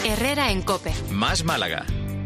Herrera en COPE. Más Málaga.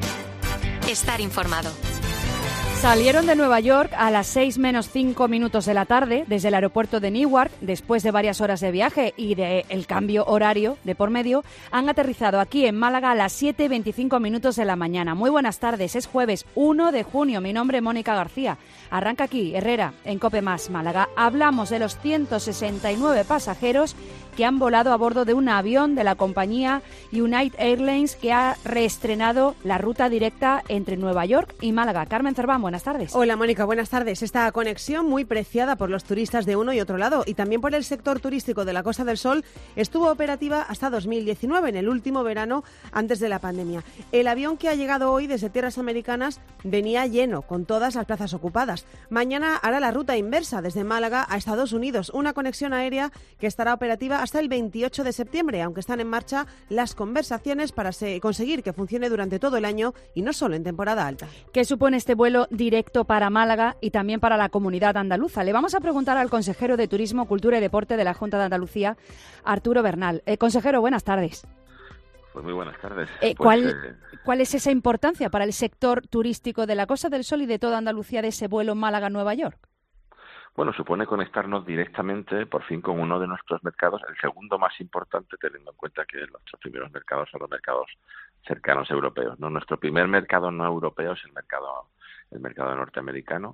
Estar informado. Salieron de Nueva York a las 6 menos 5 minutos de la tarde desde el aeropuerto de Newark. Después de varias horas de viaje y del cambio horario de por medio, han aterrizado aquí en Málaga a las 7:25 minutos de la mañana. Muy buenas tardes, es jueves 1 de junio. Mi nombre es Mónica García. Arranca aquí, Herrera, en COPE Más Málaga. Hablamos de los 169 pasajeros que han volado a bordo de un avión de la compañía United Airlines, que ha reestrenado la ruta directa entre Nueva York y Málaga. Carmen Cerván, buenas tardes. Hola Mónica, buenas tardes. Esta conexión, muy preciada por los turistas de uno y otro lado y también por el sector turístico de la Costa del Sol, estuvo operativa hasta 2019, en el último verano antes de la pandemia. El avión que ha llegado hoy desde tierras americanas venía lleno, con todas las plazas ocupadas. Mañana hará la ruta inversa desde Málaga a Estados Unidos, una conexión aérea que estará operativa hasta el 28 de septiembre, aunque están en marcha las conversaciones para conseguir que funcione durante todo el año y no solo en temporada alta. ¿Qué supone este vuelo directo para Málaga y también para la comunidad andaluza? Le vamos a preguntar al consejero de Turismo, Cultura y Deporte de la Junta de Andalucía, Arturo Bernal. Consejero, buenas tardes. Pues muy buenas tardes. ¿Cuál es esa importancia para el sector turístico de la Costa del Sol y de toda Andalucía de ese vuelo Málaga-Nueva York? Bueno, supone conectarnos directamente, por fin, con uno de nuestros mercados, el segundo más importante, teniendo en cuenta que nuestros primeros mercados son los mercados cercanos europeos, ¿no? Nuestro primer mercado no europeo es el mercado norteamericano,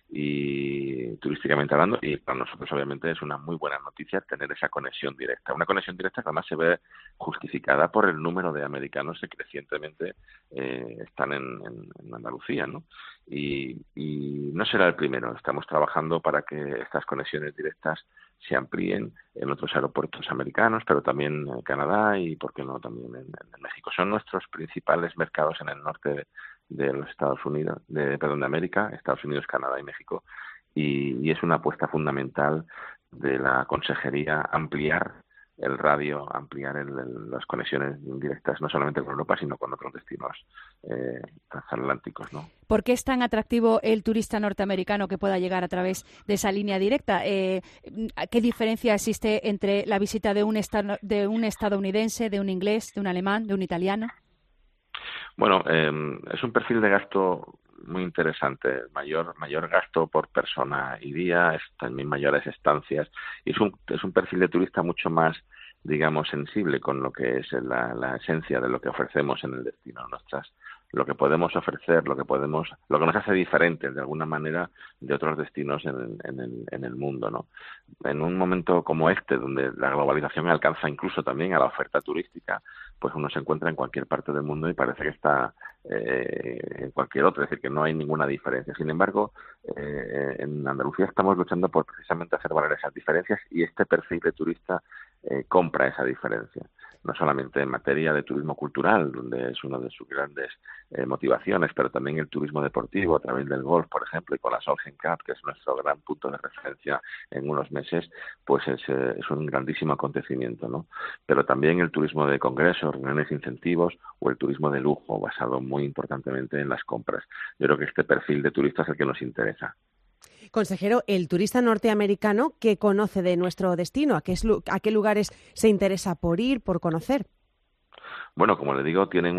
y turísticamente hablando, y para nosotros obviamente es una muy buena noticia tener esa conexión directa. Una conexión directa que además se ve justificada por el número de americanos que crecientemente están en Andalucía, ¿no? Y no será el primero. Estamos trabajando para que estas conexiones directas se amplíen en otros aeropuertos americanos, pero también en Canadá y, por qué no, también en México. Son nuestros principales mercados en el norte de los Estados Unidos, de América, Estados Unidos, Canadá y México, y es una apuesta fundamental de la Consejería ampliar el radio, ampliar las conexiones directas, no solamente con Europa, sino con otros destinos transatlánticos, ¿no? ¿Por qué es tan atractivo el turista norteamericano que pueda llegar a través de esa línea directa? ¿Qué diferencia existe entre la visita de un estadounidense, de un inglés, de un alemán, de un italiano? Bueno, es un perfil de gasto muy interesante, mayor gasto por persona y día, también mayores estancias, y es un perfil de turista mucho más, digamos, sensible con lo que es la esencia de lo que ofrecemos en el destino, lo que podemos ofrecer, lo que nos hace diferentes de alguna manera de otros destinos en el mundo, ¿no? En un momento como este, donde la globalización alcanza incluso también a la oferta turística, pues uno se encuentra en cualquier parte del mundo y parece que está en cualquier otro, es decir, que no hay ninguna diferencia. Sin embargo, en Andalucía estamos luchando por precisamente hacer valer esas diferencias, y este perfil de turista compra esa diferencia. No solamente en materia de turismo cultural, donde es una de sus grandes motivaciones, pero también el turismo deportivo a través del golf, por ejemplo, y con la Solheim Cup, que es nuestro gran punto de referencia en unos meses, pues es un grandísimo acontecimiento, ¿no? Pero también el turismo de congresos, reuniones, incentivos, o el turismo de lujo, basado muy importantemente en las compras. Yo creo que este perfil de turista es el que nos interesa. Consejero, el turista norteamericano, ¿qué conoce de nuestro destino? ¿A qué lugares se interesa por ir, por conocer? Bueno, como le digo, tienen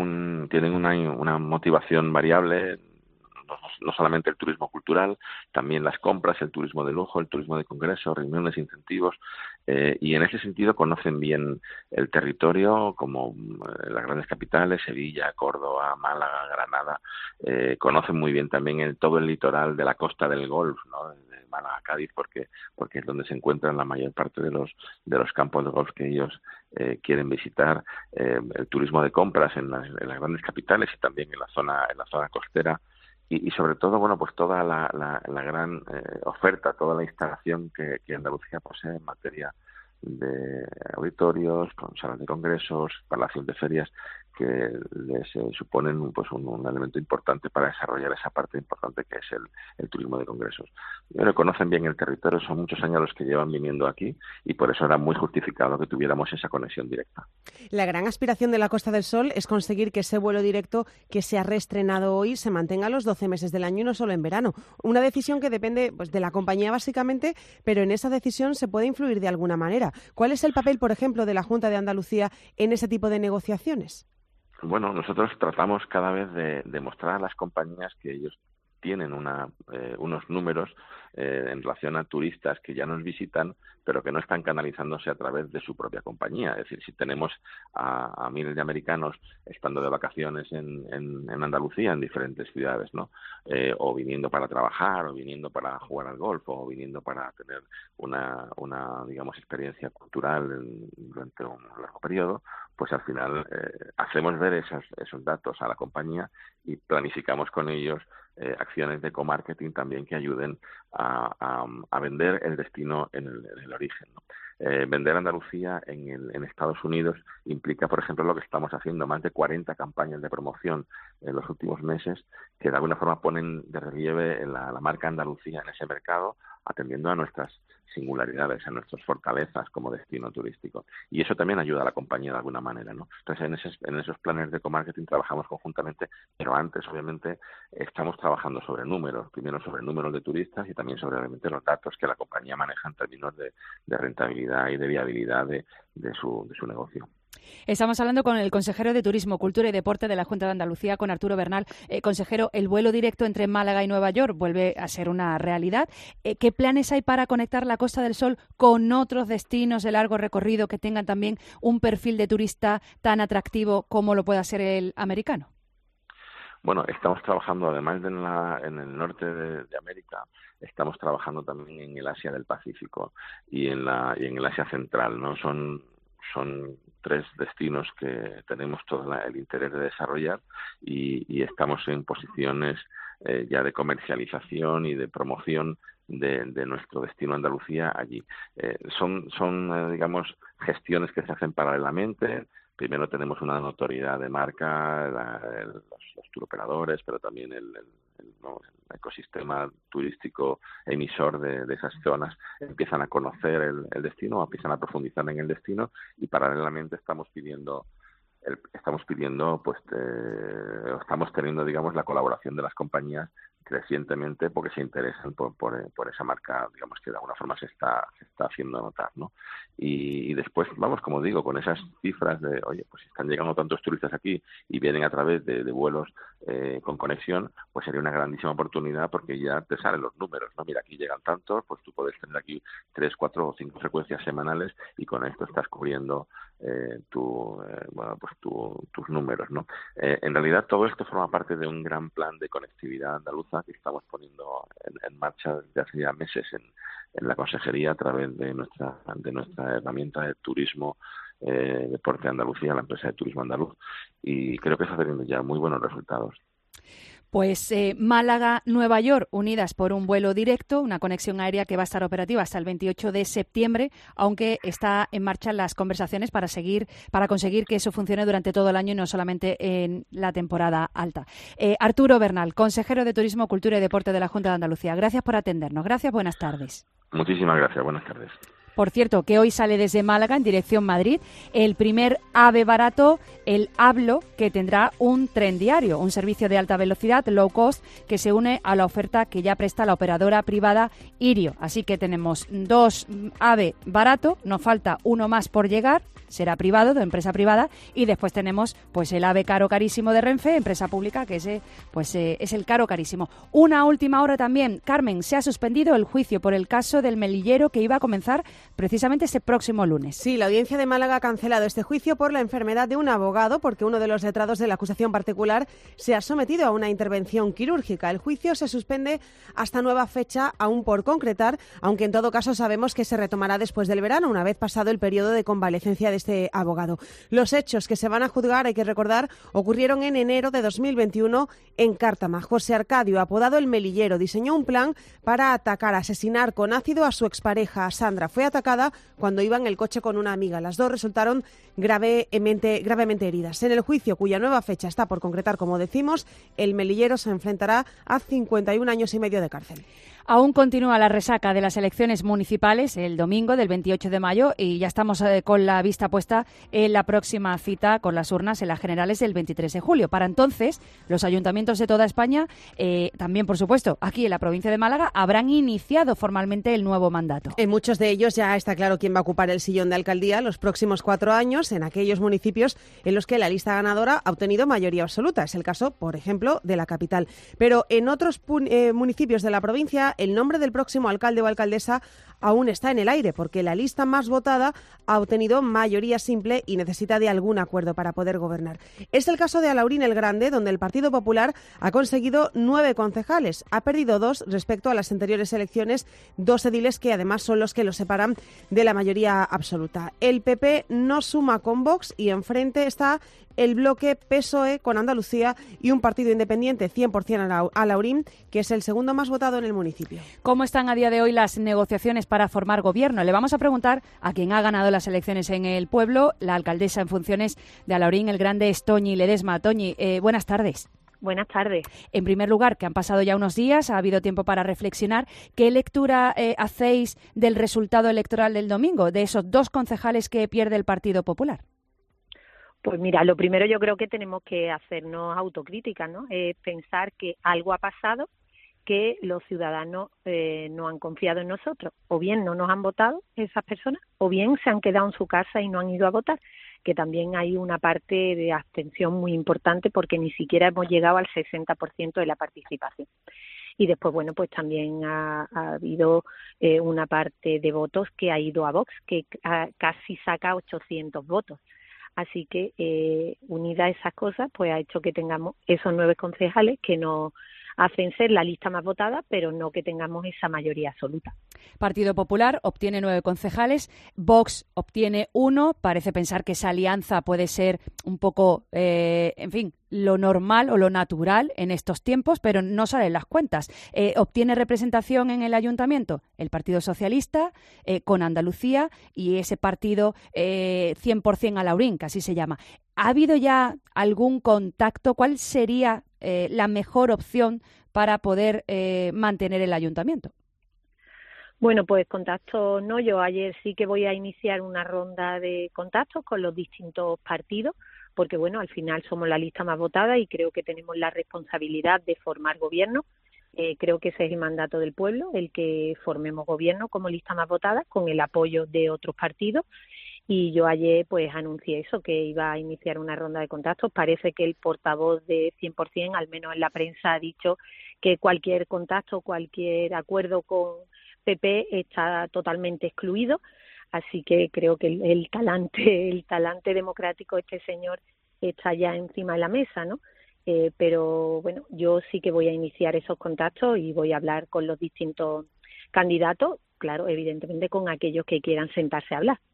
una motivación variable, no solamente el turismo cultural, también las compras, el turismo de lujo, el turismo de congresos, reuniones, incentivos, y en ese sentido conocen bien el territorio, como las grandes capitales, Sevilla, Córdoba, Málaga, Granada, conocen muy bien también todo el litoral de la costa del Golf, ¿no? De Málaga a Cádiz, porque es donde se encuentran la mayor parte de los campos de golf que ellos quieren visitar, el turismo de compras en las grandes capitales y también en la zona costera. Y sobre todo, bueno, pues toda la gran oferta, toda la instalación que Andalucía posee en materia de auditorios, con salas de congresos, palacios de ferias, que les suponen pues un elemento importante para desarrollar esa parte importante que es el turismo de congresos. Pero conocen bien el territorio, son muchos años los que llevan viniendo aquí, y por eso era muy justificado que tuviéramos esa conexión directa. La gran aspiración de la Costa del Sol es conseguir que ese vuelo directo que se ha reestrenado hoy se mantenga los 12 meses del año y no solo en verano. Una decisión que depende pues de la compañía básicamente, pero en esa decisión se puede influir de alguna manera. ¿Cuál es el papel, por ejemplo, de la Junta de Andalucía en ese tipo de negociaciones? Bueno, nosotros tratamos cada vez de demostrar a las compañías que ellos tienen unos números en relación a turistas que ya nos visitan, pero que no están canalizándose a través de su propia compañía. Es decir, si tenemos a miles de americanos estando de vacaciones en Andalucía, en diferentes ciudades, ¿no? O viniendo para trabajar, o viniendo para jugar al golf, o viniendo para tener una digamos, experiencia cultural durante un largo periodo, pues al final hacemos ver esos datos a la compañía y planificamos con ellos acciones de co-marketing también que ayuden a vender el destino en el origen, ¿no? Vender Andalucía en Estados Unidos implica, por ejemplo, lo que estamos haciendo, más de 40 campañas de promoción en los últimos meses que de alguna forma ponen de relieve la marca Andalucía en ese mercado, atendiendo a nuestras singularidades, a nuestras fortalezas como destino turístico. Y eso también ayuda a la compañía de alguna manera, ¿no? Entonces, en esos planes de co-marketing trabajamos conjuntamente, pero antes, obviamente, estamos trabajando sobre números, primero sobre números de turistas y también sobre realmente los datos que la compañía maneja en términos de rentabilidad y de viabilidad de su negocio. Estamos hablando con el consejero de Turismo, Cultura y Deporte de la Junta de Andalucía, con Arturo Bernal. Consejero, el vuelo directo entre Málaga y Nueva York vuelve a ser una realidad. ¿Qué planes hay para conectar la Costa del Sol con otros destinos de largo recorrido que tengan también un perfil de turista tan atractivo como lo pueda ser el americano? Bueno, estamos trabajando, además en el norte de América, estamos trabajando también en el Asia del Pacífico y en el Asia Central, ¿no? Son 3 destinos que tenemos todo el interés de desarrollar y estamos en posiciones ya de comercialización y de promoción de nuestro destino Andalucía allí. Son digamos, gestiones que se hacen paralelamente. Primero tenemos una notoriedad de marca, los turoperadores, pero también el ecosistema turístico emisor de esas zonas empiezan a conocer el destino, empiezan a profundizar en el destino y paralelamente estamos teniendo, digamos, la colaboración de las compañías crecientemente porque se interesan por esa marca, digamos, que de alguna forma se está haciendo notar, ¿no? Y después, vamos, como digo, con esas cifras de, oye, pues si están llegando tantos turistas aquí y vienen a través de vuelos con conexión, pues sería una grandísima oportunidad porque ya te salen los números, ¿no? Mira, aquí llegan tantos, pues tú puedes tener aquí 3, 4 o 5 frecuencias semanales y con esto estás cubriendo tus números, ¿no? En realidad todo esto forma parte de un gran plan de conectividad andaluza que estamos poniendo en marcha desde hace ya meses en la consejería a través de nuestra herramienta de turismo Deporte Andalucía, la empresa de turismo andaluz, y creo que está teniendo ya muy buenos resultados. Pues Málaga-Nueva York unidas por un vuelo directo, una conexión aérea que va a estar operativa hasta el 28 de septiembre, aunque está en marcha las conversaciones para conseguir que eso funcione durante todo el año y no solamente en la temporada alta. Arturo Bernal, consejero de Turismo, Cultura y Deporte de la Junta de Andalucía. Gracias por atendernos. Gracias, buenas tardes. Muchísimas gracias, buenas tardes. Por cierto, que hoy sale desde Málaga en dirección Madrid el primer AVE barato, el Hablo, que tendrá un tren diario, un servicio de alta velocidad, low cost, que se une a la oferta que ya presta la operadora privada Irio. Así que tenemos 2 AVE barato, nos falta uno más por llegar, será privado, de empresa privada, y después tenemos pues el AVE caro carísimo de Renfe, empresa pública, que ese pues es el caro carísimo. Una última hora también, Carmen, se ha suspendido el juicio por el caso del Melillero que iba a comenzar precisamente este próximo lunes. Sí, la Audiencia de Málaga ha cancelado este juicio por la enfermedad de un abogado porque uno de los letrados de la acusación particular se ha sometido a una intervención quirúrgica. El juicio se suspende hasta nueva fecha, aún por concretar, aunque en todo caso sabemos que se retomará después del verano, una vez pasado el periodo de convalecencia de este abogado. Los hechos que se van a juzgar, hay que recordar, ocurrieron en enero de 2021 en Cártama. José Arcadio, apodado el Melillero, diseñó un plan para asesinar con ácido a su expareja Sandra. Fue atacada cuando iba en el coche con una amiga. Las dos resultaron gravemente heridas. En el juicio, cuya nueva fecha está por concretar, como decimos, el Melillero se enfrentará a 51 años y medio de cárcel. Aún continúa la resaca de las elecciones municipales el domingo del 28 de mayo y ya estamos con la vista está puesta en la próxima cita con las urnas en las generales del 23 de julio. Para entonces, los ayuntamientos de toda España, también por supuesto aquí en la provincia de Málaga, habrán iniciado formalmente el nuevo mandato. En muchos de ellos ya está claro quién va a ocupar el sillón de alcaldía los próximos 4 años en aquellos municipios en los que la lista ganadora ha obtenido mayoría absoluta. Es el caso, por ejemplo, de la capital. Pero en otros municipios de la provincia, el nombre del próximo alcalde o alcaldesa aún está en el aire, porque la lista más votada ha obtenido mayoría simple y necesita de algún acuerdo para poder gobernar. Es el caso de Alaurín el Grande, donde el Partido Popular ha conseguido 9 concejales. Ha perdido 2 respecto a las anteriores elecciones, 2 ediles que además son los que los separan de la mayoría absoluta. El PP no suma con Vox y enfrente está el bloque PSOE con Andalucía y un partido independiente 100% Alaurín, que es el segundo más votado en el municipio. ¿Cómo están a día de hoy las negociaciones para formar gobierno? Le vamos a preguntar a quien ha ganado las elecciones en el pueblo, la alcaldesa en funciones de Alaurín el Grande, es Toñi Ledesma. Toñi, buenas tardes. Buenas tardes. En primer lugar, que han pasado ya unos días, ha habido tiempo para reflexionar. ¿Qué lectura hacéis del resultado electoral del domingo, de esos 2 concejales que pierde el Partido Popular? Pues mira, lo primero yo creo que tenemos que hacernos autocrítica, ¿no? Pensar que algo ha pasado, que los ciudadanos no han confiado en nosotros. O bien no nos han votado esas personas, o bien se han quedado en su casa y no han ido a votar, que también hay una parte de abstención muy importante porque ni siquiera hemos llegado al 60% de la participación. Y después, bueno, pues también ha habido una parte de votos que ha ido a Vox, que casi saca 800 votos. Así que, unida a esas cosas, pues ha hecho que tengamos esos 9 concejales que nos hacen ser la lista más votada, pero no que tengamos esa mayoría absoluta. Partido Popular obtiene 9 concejales, Vox obtiene 1. Parece pensar que esa alianza puede ser un poco, en fin, lo normal o lo natural en estos tiempos, pero no salen las cuentas. Obtiene representación en el ayuntamiento el Partido Socialista con Andalucía y ese partido 100% Alaurín, que así se llama. ¿Ha habido ya algún contacto? ¿Cuál sería la mejor opción para poder mantener el ayuntamiento? Bueno, pues contactos no. Yo ayer sí que voy a iniciar una ronda de contactos con los distintos partidos, porque bueno, al final somos la lista más votada y creo que tenemos la responsabilidad de formar gobierno. Creo que ese es el mandato del pueblo, el que formemos gobierno como lista más votada con el apoyo de otros partidos. Y yo ayer pues anuncié eso, que iba a iniciar una ronda de contactos. Parece que el portavoz de 100%, al menos en la prensa, ha dicho que cualquier contacto, cualquier acuerdo con PP está totalmente excluido. Así que creo que el talante democrático de este señor está ya encima de la mesa, ¿no? Pero bueno, yo sí que voy a iniciar esos contactos y voy a hablar con los distintos candidatos, claro, evidentemente con aquellos que quieran sentarse a hablar.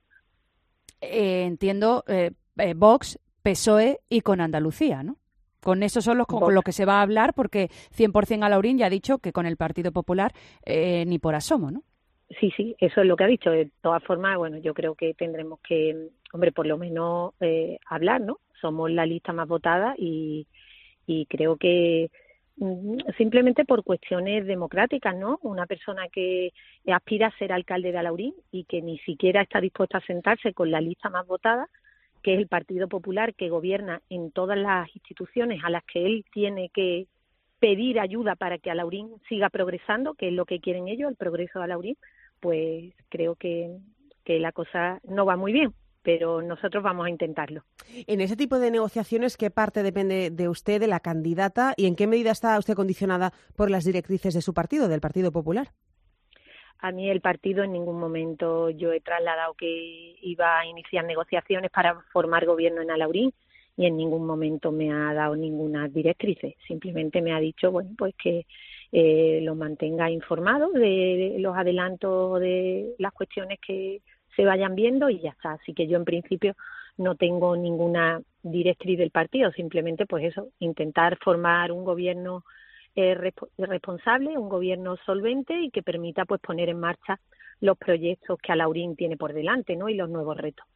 Entiendo, Vox, PSOE y con Andalucía, ¿no? Con esos son con los que se va a hablar, porque 100% Alaurín ya ha dicho que con el Partido Popular ni por asomo, ¿no? Sí, eso es lo que ha dicho. De todas formas, bueno, yo creo que tendremos que, hombre, por lo menos hablar, ¿no? Somos la lista más votada y creo que simplemente por cuestiones democráticas, ¿no? Una persona que aspira a ser alcalde de Alaurín y que ni siquiera está dispuesta a sentarse con la lista más votada, que es el Partido Popular, que gobierna en todas las instituciones a las que él tiene que pedir ayuda para que Alaurín siga progresando, que es lo que quieren ellos, el progreso de Alaurín, pues creo que la cosa no va muy bien, pero nosotros vamos a intentarlo. En ese tipo de negociaciones, ¿qué parte depende de usted, de la candidata, y en qué medida está usted condicionada por las directrices de su partido, del Partido Popular? A mí el partido en ningún momento yo he trasladado que iba a iniciar negociaciones para formar gobierno en Alaurín y en ningún momento me ha dado ninguna directrices. Simplemente me ha dicho, bueno, pues que lo mantenga informado de los adelantos de las cuestiones que se vayan viendo y ya está. Así que yo en principio no tengo ninguna directriz del partido, simplemente pues eso, intentar formar un gobierno responsable, un gobierno solvente y que permita pues poner en marcha los proyectos que Alaurín tiene por delante, ¿no? Y los nuevos retos.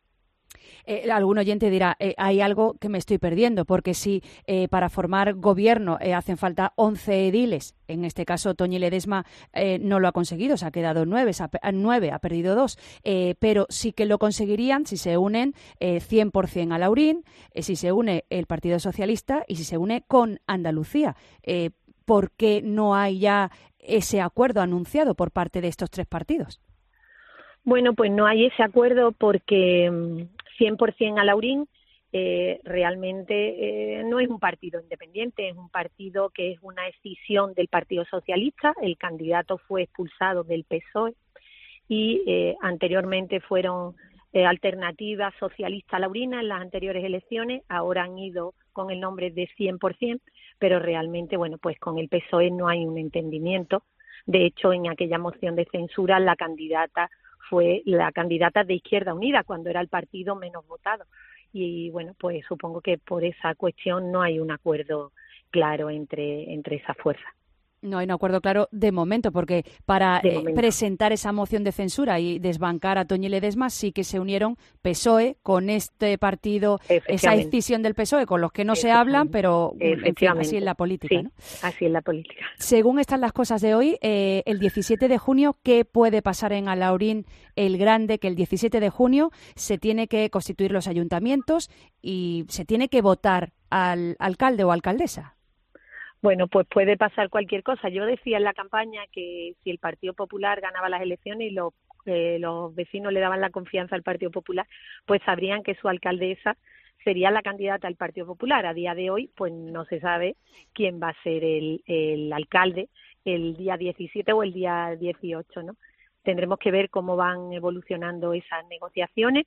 Algún oyente dirá, hay algo que me estoy perdiendo, porque si para formar gobierno hacen falta 11 ediles, en este caso Toñi Ledesma no lo ha conseguido, se ha quedado 9, ha perdido 2, pero sí que lo conseguirían si se unen 100% a Laurín, si se une el Partido Socialista y si se une con Andalucía. ¿Por qué no hay ya ese acuerdo anunciado por parte de estos 3 partidos? Bueno, pues no hay ese acuerdo porque 100% a Laurín realmente no es un partido independiente, es un partido que es una escisión del Partido Socialista. El candidato fue expulsado del PSOE y anteriormente fueron Alternativa Socialista Laurina en las anteriores elecciones, ahora han ido con el nombre de 100%, pero realmente, bueno, pues con el PSOE no hay un entendimiento. De hecho, en aquella moción de censura la candidata fue la candidata de Izquierda Unida, cuando era el partido menos votado. Y bueno, pues supongo que por esa cuestión no hay un acuerdo claro entre esas fuerzas. No hay un acuerdo claro de momento, porque para presentar esa moción de censura y desbancar a Toñi Ledesma sí que se unieron PSOE con este partido, esa escisión del PSOE, con los que no se hablan, pero en fin, así es la política, sí, ¿no? Así es la política. Según están las cosas de hoy, el 17 de junio, ¿qué puede pasar en Alhaurín el Grande? Que el 17 de junio se tiene que constituir los ayuntamientos y se tiene que votar al alcalde o alcaldesa. Bueno, pues puede pasar cualquier cosa. Yo decía en la campaña que si el Partido Popular ganaba las elecciones y los vecinos le daban la confianza al Partido Popular, pues sabrían que su alcaldesa sería la candidata al Partido Popular. A día de hoy, pues no se sabe quién va a ser el alcalde el día 17 o el día 18, ¿no? Tendremos que ver cómo van evolucionando esas negociaciones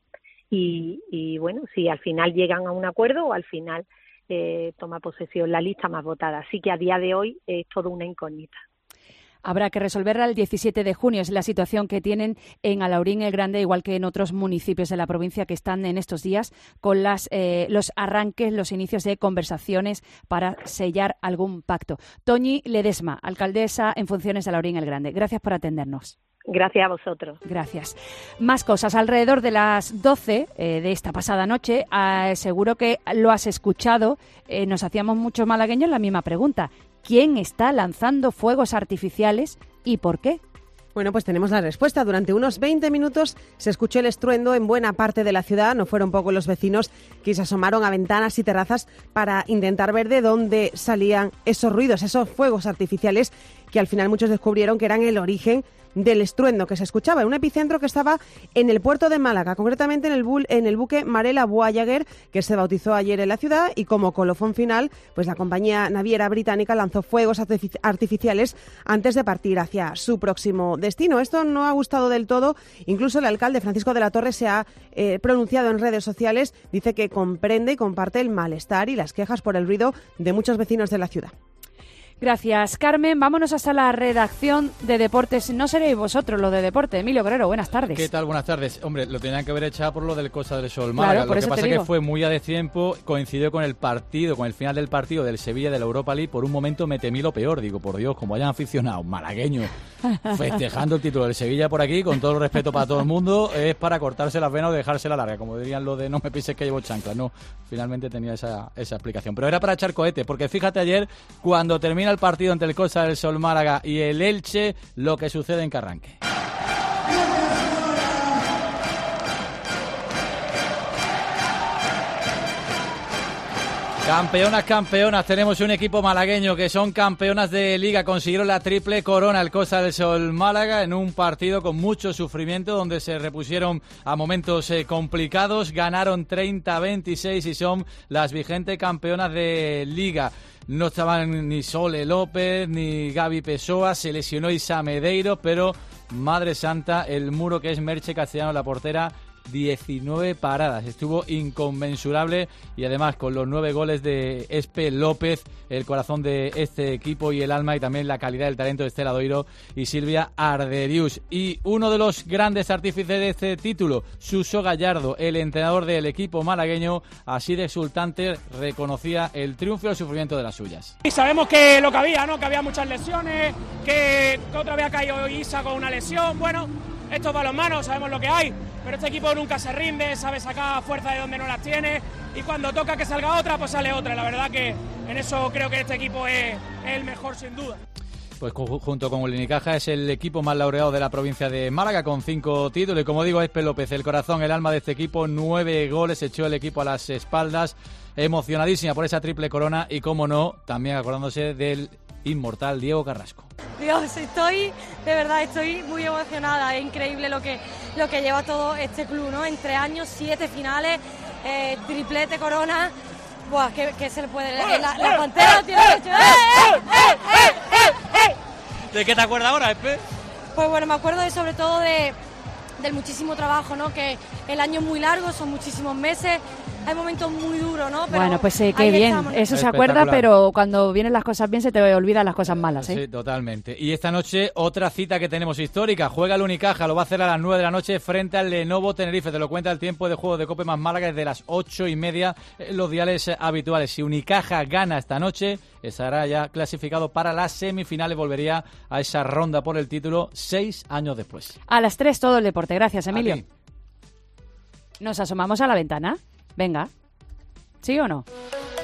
y bueno, si al final llegan a un acuerdo o al final toma posesión la lista más votada. Así que a día de hoy es todo una incógnita. Habrá que resolverla el 17 de junio. Es la situación que tienen en Alhaurín el Grande, igual que en otros municipios de la provincia que están en estos días con los arranques, los inicios de conversaciones para sellar algún pacto. Toñi Ledesma, alcaldesa en funciones de Alhaurín el Grande. Gracias por atendernos. Gracias a vosotros. Gracias. Más cosas. Alrededor de las 12 de esta pasada noche, seguro que lo has escuchado, nos hacíamos muchos malagueños la misma pregunta. ¿Quién está lanzando fuegos artificiales y por qué? Bueno, pues tenemos la respuesta. Durante unos 20 minutos se escuchó el estruendo en buena parte de la ciudad. No fueron pocos los vecinos que se asomaron a ventanas y terrazas para intentar ver de dónde salían esos ruidos, esos fuegos artificiales que al final muchos descubrieron que eran el origen del estruendo que se escuchaba en un epicentro que estaba en el puerto de Málaga, concretamente en el buque Marella Voyager, que se bautizó ayer en la ciudad, y como colofón final, pues la compañía naviera británica lanzó fuegos artificiales antes de partir hacia su próximo destino. Esto no ha gustado del todo. Incluso el alcalde Francisco de la Torre se ha pronunciado en redes sociales, dice que comprende y comparte el malestar y las quejas por el ruido de muchos vecinos de la ciudad. Gracias, Carmen. Vámonos hasta la redacción de Deportes. No seréis vosotros lo de Deporte. Emilio Guerrero, buenas tardes. ¿Qué tal? Buenas tardes. Hombre, lo tenían que haber echado por lo del Costa del Sol Málaga. Claro, lo que pasa es que fue muy a destiempo, coincidió con el partido, con el final del partido del Sevilla de la Europa League. Por un momento me temí lo peor. Digo, por Dios, como hayan aficionados malagueños festejando el título del Sevilla por aquí, con todo el respeto para todo el mundo, es para cortarse las venas o dejársela larga, como dirían lo de no me pises que llevo chanclas. No, finalmente tenía esa explicación. Pero era para echar cohete, porque fíjate ayer, cuando termina el partido entre el Costa del Sol Málaga y el Elche, lo que sucede en Carranque. Campeonas, tenemos un equipo malagueño que son campeonas de Liga, consiguieron la triple corona el Costa del Sol Málaga en un partido con mucho sufrimiento donde se repusieron a momentos complicados, ganaron 30-26 y son las vigentes campeonas de Liga. No estaban ni Sole López ni Gaby Pessoa, se lesionó Isa Medeiros, pero madre santa, el muro que es Merche Castellano, la portera, 19 paradas, estuvo inconmensurable y además con los 9 goles de Espe López, el corazón de este equipo y el alma, y también la calidad del talento de Estela Doiro y Silvia Arderius. Y uno de los grandes artífices de este título, Suso Gallardo, el entrenador del equipo malagueño, así de exultante reconocía el triunfo y el sufrimiento de las suyas. Y sabemos que lo que había, ¿no? Que había muchas lesiones, que otra vez ha caído Isa con una lesión, bueno, esto es balonmano, sabemos lo que hay, pero este equipo nunca se rinde, sabe sacar fuerza de donde no las tiene y cuando toca que salga otra, pues sale otra. La verdad que en eso creo que este equipo es el mejor sin duda. Pues junto con el Unicaja es el equipo más laureado de la provincia de Málaga con 5 títulos y como digo, Espe López, el corazón, el alma de este equipo, 9 goles, echó el equipo a las espaldas, emocionadísima por esa triple corona y como no, también acordándose del inmortal Diego Carrasco. Dios, estoy muy emocionada, es increíble lo que lleva todo este club, ¿no? En 3 años, 7 finales, triplete corona. Buah, que se le puede... La Pantera tiene hecho... ¿De qué te acuerdas ahora, Espe? Pues bueno, me acuerdo sobre todo del muchísimo trabajo, ¿no? Que el año es muy largo, son muchísimos meses, hay momentos muy duros, ¿no? Pero bueno, pues qué bien, estamos. Eso se acuerda, pero cuando vienen las cosas bien se te olvidan las cosas malas, ¿eh? Sí, totalmente. Y esta noche otra cita que tenemos histórica, juega el Unicaja, lo va a hacer a las 9 de la noche frente al Lenovo Tenerife, te lo cuenta el tiempo de juego de Cope más Málaga, desde las 8:30 los diales habituales. Si Unicaja gana esta noche, estará ya clasificado para las semifinales, volvería a esa ronda por el título 6 años después. A las 3 todo el deporte, gracias Emilio. ¿Nos asomamos a la ventana? Venga, ¿sí o no?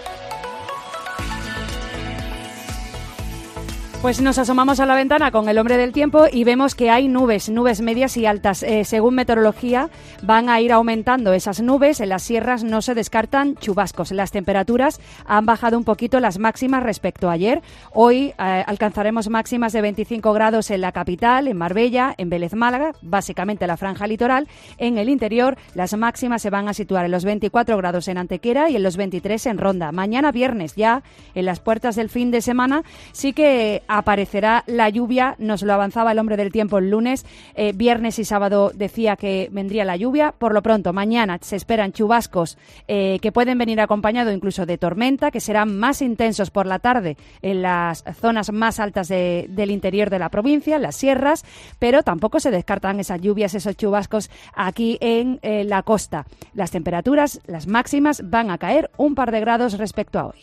Pues nos asomamos a la ventana con el hombre del tiempo y vemos que hay nubes medias y altas. Según meteorología, van a ir aumentando esas nubes. En las sierras no se descartan chubascos. Las temperaturas han bajado un poquito las máximas respecto a ayer. Hoy alcanzaremos máximas de 25 grados en la capital, en Marbella, en Vélez Málaga, básicamente la franja litoral. En el interior, las máximas se van a situar en los 24 grados en Antequera y en los 23 en Ronda. Mañana viernes, ya en las puertas del fin de semana, sí que aparecerá la lluvia, nos lo avanzaba el hombre del tiempo el lunes, viernes y sábado decía que vendría la lluvia, por lo pronto mañana se esperan chubascos que pueden venir acompañados incluso de tormenta, que serán más intensos por la tarde en las zonas más altas del interior de la provincia, en las sierras, pero tampoco se descartan esas lluvias, esos chubascos aquí en la costa. Las temperaturas, las máximas, van a caer un par de grados respecto a hoy.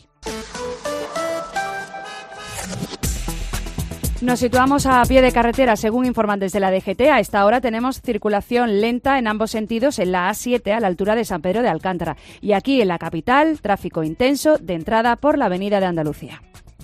Nos situamos a pie de carretera, según informan desde la DGT. A esta hora tenemos circulación lenta en ambos sentidos en la A7 a la altura de San Pedro de Alcántara. Y aquí en la capital, tráfico intenso de entrada por la Avenida de Andalucía.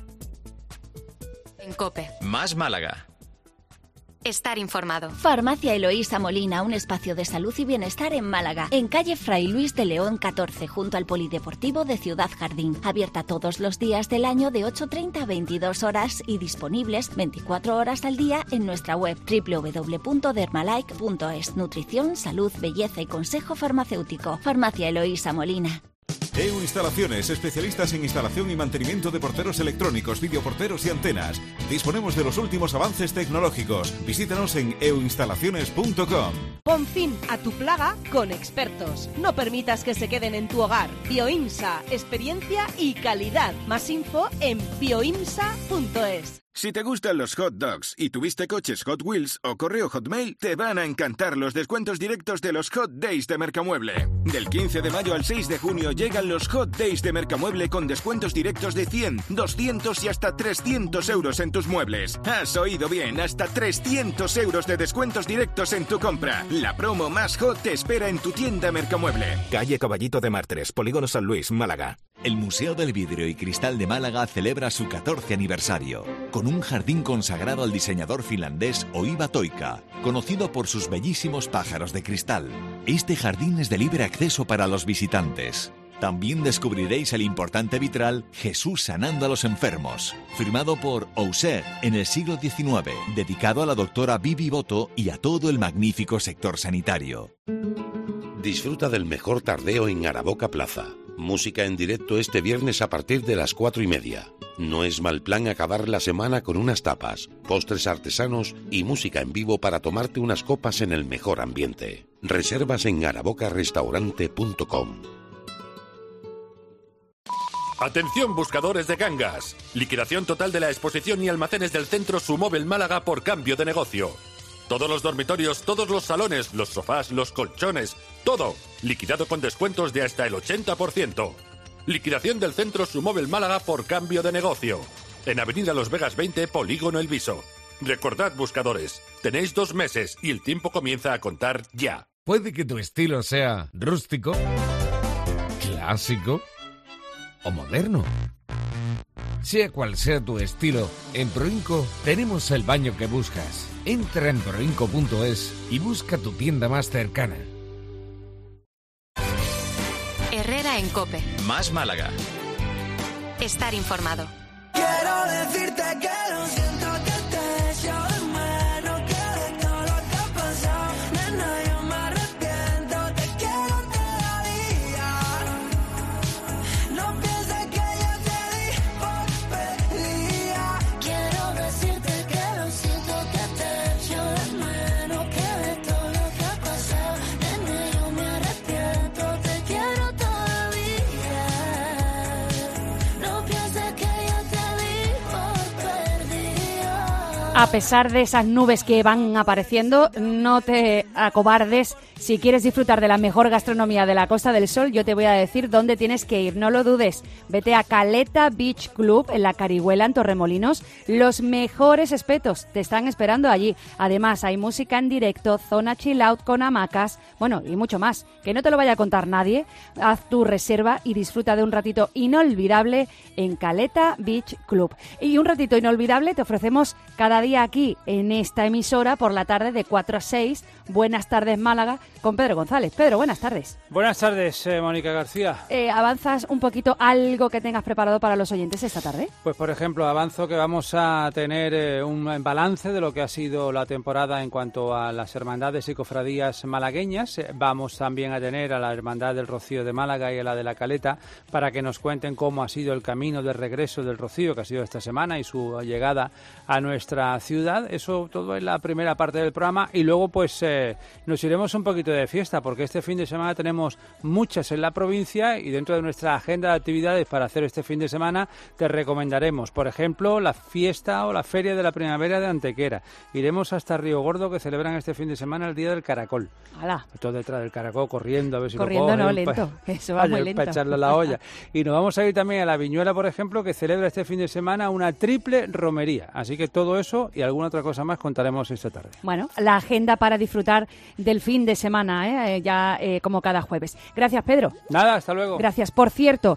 En COPE. Más Málaga. Estar informado. Farmacia Eloísa Molina, un espacio de salud y bienestar en Málaga, en calle Fray Luis de León 14, junto al Polideportivo de Ciudad Jardín. Abierta todos los días del año de 8:30 a 22 horas y disponibles 24 horas al día en nuestra web www.dermalike.es. Nutrición, salud, belleza y consejo farmacéutico. Farmacia Eloísa Molina. EU Instalaciones, especialistas en instalación y mantenimiento de porteros electrónicos, videoporteros y antenas. Disponemos de los últimos avances tecnológicos. Visítanos en euinstalaciones.com. Pon fin a tu plaga con expertos. No permitas que se queden en tu hogar. Bioimsa, experiencia y calidad. Más info en bioimsa.es. Si te gustan los hot dogs y tuviste coches Hot Wheels o correo Hotmail, te van a encantar los descuentos directos de los Hot Days de Mercamueble. Del 15 de mayo al 6 de junio llegan los Hot Days de Mercamueble con descuentos directos de 100, 200 y hasta 300 euros en tus muebles. Has oído bien, hasta 300 euros de descuentos directos en tu compra. La promo más hot te espera en tu tienda Mercamueble. Calle Caballito de Martres, Polígono San Luis, Málaga. El Museo del Vidrio y Cristal de Málaga celebra su 14 aniversario, con un jardín consagrado al diseñador finlandés Oiva Toika, conocido por sus bellísimos pájaros de cristal. Este jardín es de libre acceso para los visitantes. También descubriréis el importante vitral Jesús sanando a los enfermos, firmado por Auxerre en el siglo XIX, dedicado a la doctora Bibi Boto y a todo el magnífico sector sanitario. Disfruta del mejor tardeo en Araboca Plaza. Música en directo este viernes a partir de las 4:30. No es mal plan acabar la semana con unas tapas, postres artesanos y música en vivo para tomarte unas copas en el mejor ambiente. Reservas en arabocarestaurante.com. Atención buscadores de gangas. Liquidación total de la exposición y almacenes del centro Sumóvel Málaga por cambio de negocio. Todos los dormitorios, todos los salones, los sofás, los colchones, todo. Liquidado con descuentos de hasta el 80%. Liquidación del centro Sumóvel Málaga por cambio de negocio. En Avenida Los Vegas 20, Polígono El Viso. Recordad, buscadores, tenéis 2 meses y el tiempo comienza a contar ya. Puede que tu estilo sea rústico, clásico o moderno. Sea cual sea tu estilo, en Proinco tenemos el baño que buscas. Entra en proinco.es y busca tu tienda más cercana. Herrera en COPE. Más Málaga. Estar informado. Quiero decirte que lo siento, que te echo de menos, que de todo lo que ha pasado, nena, yo me arrepiento, te quiero todavía. No pienses que yo te di por perdida. Quiero decirte que lo siento, que te echo de menos, que de todo lo que ha pasado, nena, yo me arrepiento, te quiero todavía. No pienses que a pesar de esas nubes que van apareciendo, no te acobardes. Si quieres disfrutar de la mejor gastronomía de la Costa del Sol, yo te voy a decir dónde tienes que ir. No lo dudes. Vete a Caleta Beach Club, en la Carihuela, en Torremolinos. Los mejores espetos te están esperando allí. Además, hay música en directo, zona chill out con hamacas, bueno, y mucho más. Que no te lo vaya a contar nadie. Haz tu reserva y disfruta de un ratito inolvidable en Caleta Beach Club. Y un ratito inolvidable te ofrecemos cada día aquí, en esta emisora, por la tarde de 4 a 6. Buenas tardes, Málaga, con Pedro González. Pedro, buenas tardes. Buenas tardes, Mónica García. ¿Avanzas un poquito algo que tengas preparado para los oyentes esta tarde? Pues, por ejemplo, avanzo que vamos a tener un balance de lo que ha sido la temporada en cuanto a las hermandades y cofradías malagueñas. Vamos también a tener a la Hermandad del Rocío de Málaga y a la de la Caleta para que nos cuenten cómo ha sido el camino de regreso del Rocío, que ha sido esta semana, y su llegada a nuestra ciudad. Eso todo es la primera parte del programa, y luego pues nos iremos un poquito de fiesta, porque este fin de semana tenemos muchas en la provincia, y dentro de nuestra agenda de actividades para hacer este fin de semana te recomendaremos, por ejemplo, la fiesta o la feria de la primavera de Antequera. Iremos hasta Río Gordo, que celebran este fin de semana el Día del Caracol. ¡Hala! Todo detrás del caracol, corriendo a ver si corriendo lo cogen. No, lento. Eso va muy lento. Para echarle a la olla. Y nos vamos a ir también a la Viñuela, por ejemplo, que celebra este fin de semana una triple romería. Así que todo eso y alguna otra cosa más contaremos esta tarde. Bueno, la agenda para disfrutar del fin de semana, como cada jueves. Gracias, Pedro. Nada, hasta luego. Gracias. Por cierto,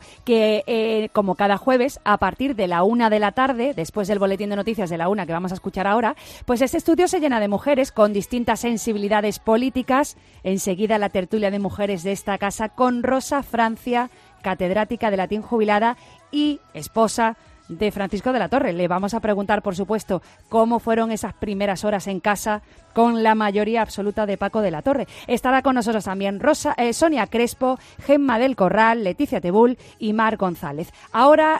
que como cada jueves, a partir de la 1 de la tarde, después del boletín de noticias de la 1 que vamos a escuchar ahora, pues este estudio se llena de mujeres con distintas sensibilidades políticas. Enseguida la tertulia de mujeres de esta casa con Rosa Francia, catedrática de latín jubilada y esposa de Francisco de la Torre. Le vamos a preguntar, por supuesto, cómo fueron esas primeras horas en casa con la mayoría absoluta de Paco de la Torre. Estará con nosotros también Sonia Crespo, Gemma del Corral, Leticia Tebul y Mar González. Ahora,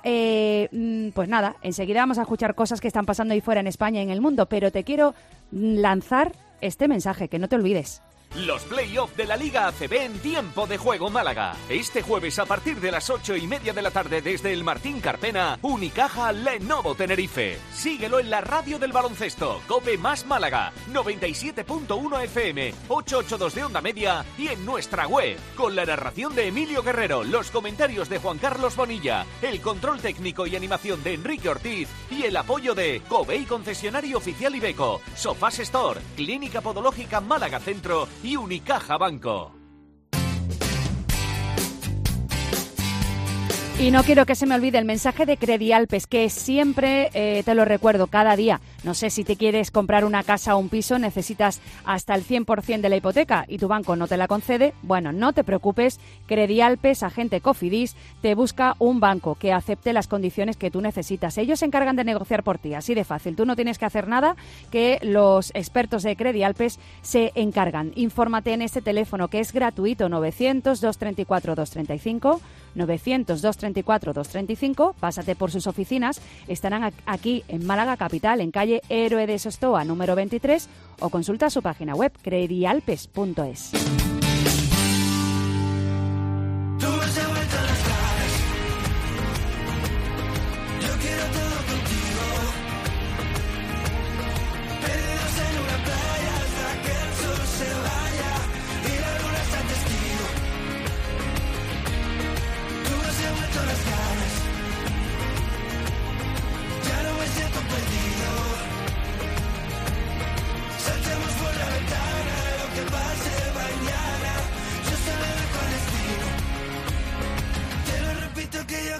pues nada, enseguida vamos a escuchar cosas que están pasando ahí fuera en España y en el mundo, pero te quiero lanzar este mensaje, que no te olvides. Los play-off de la Liga ACB en Tiempo de Juego Málaga. Este jueves a partir de las 8:30 de la tarde desde el Martín Carpena, Unicaja Lenovo Tenerife. Síguelo en la radio del baloncesto, COPE más Málaga, 97.1 FM, 882 de onda media y en nuestra web. Con la narración de Emilio Guerrero, los comentarios de Juan Carlos Bonilla, el control técnico y animación de Enrique Ortiz y el apoyo de Covey Concesionario Oficial Ibeco, Sofás Store, Clínica Podológica Málaga Centro y Unicaja Banco. Y no quiero que se me olvide el mensaje de Credialpes, que siempre te lo recuerdo cada día. No sé si te quieres comprar una casa o un piso, necesitas hasta el 100% de la hipoteca y tu banco no te la concede. Bueno, no te preocupes, Credialpes, agente Cofidis, te busca un banco que acepte las condiciones que tú necesitas. Ellos se encargan de negociar por ti, así de fácil. Tú no tienes que hacer nada, que los expertos de Credialpes se encargan. Infórmate en este teléfono que es gratuito, 900-234-235, 900-234-235, pásate por sus oficinas, estarán aquí en Málaga Capital, en calle Héroe de Sostoa, número 23, o consulta su página web, credialpes.es.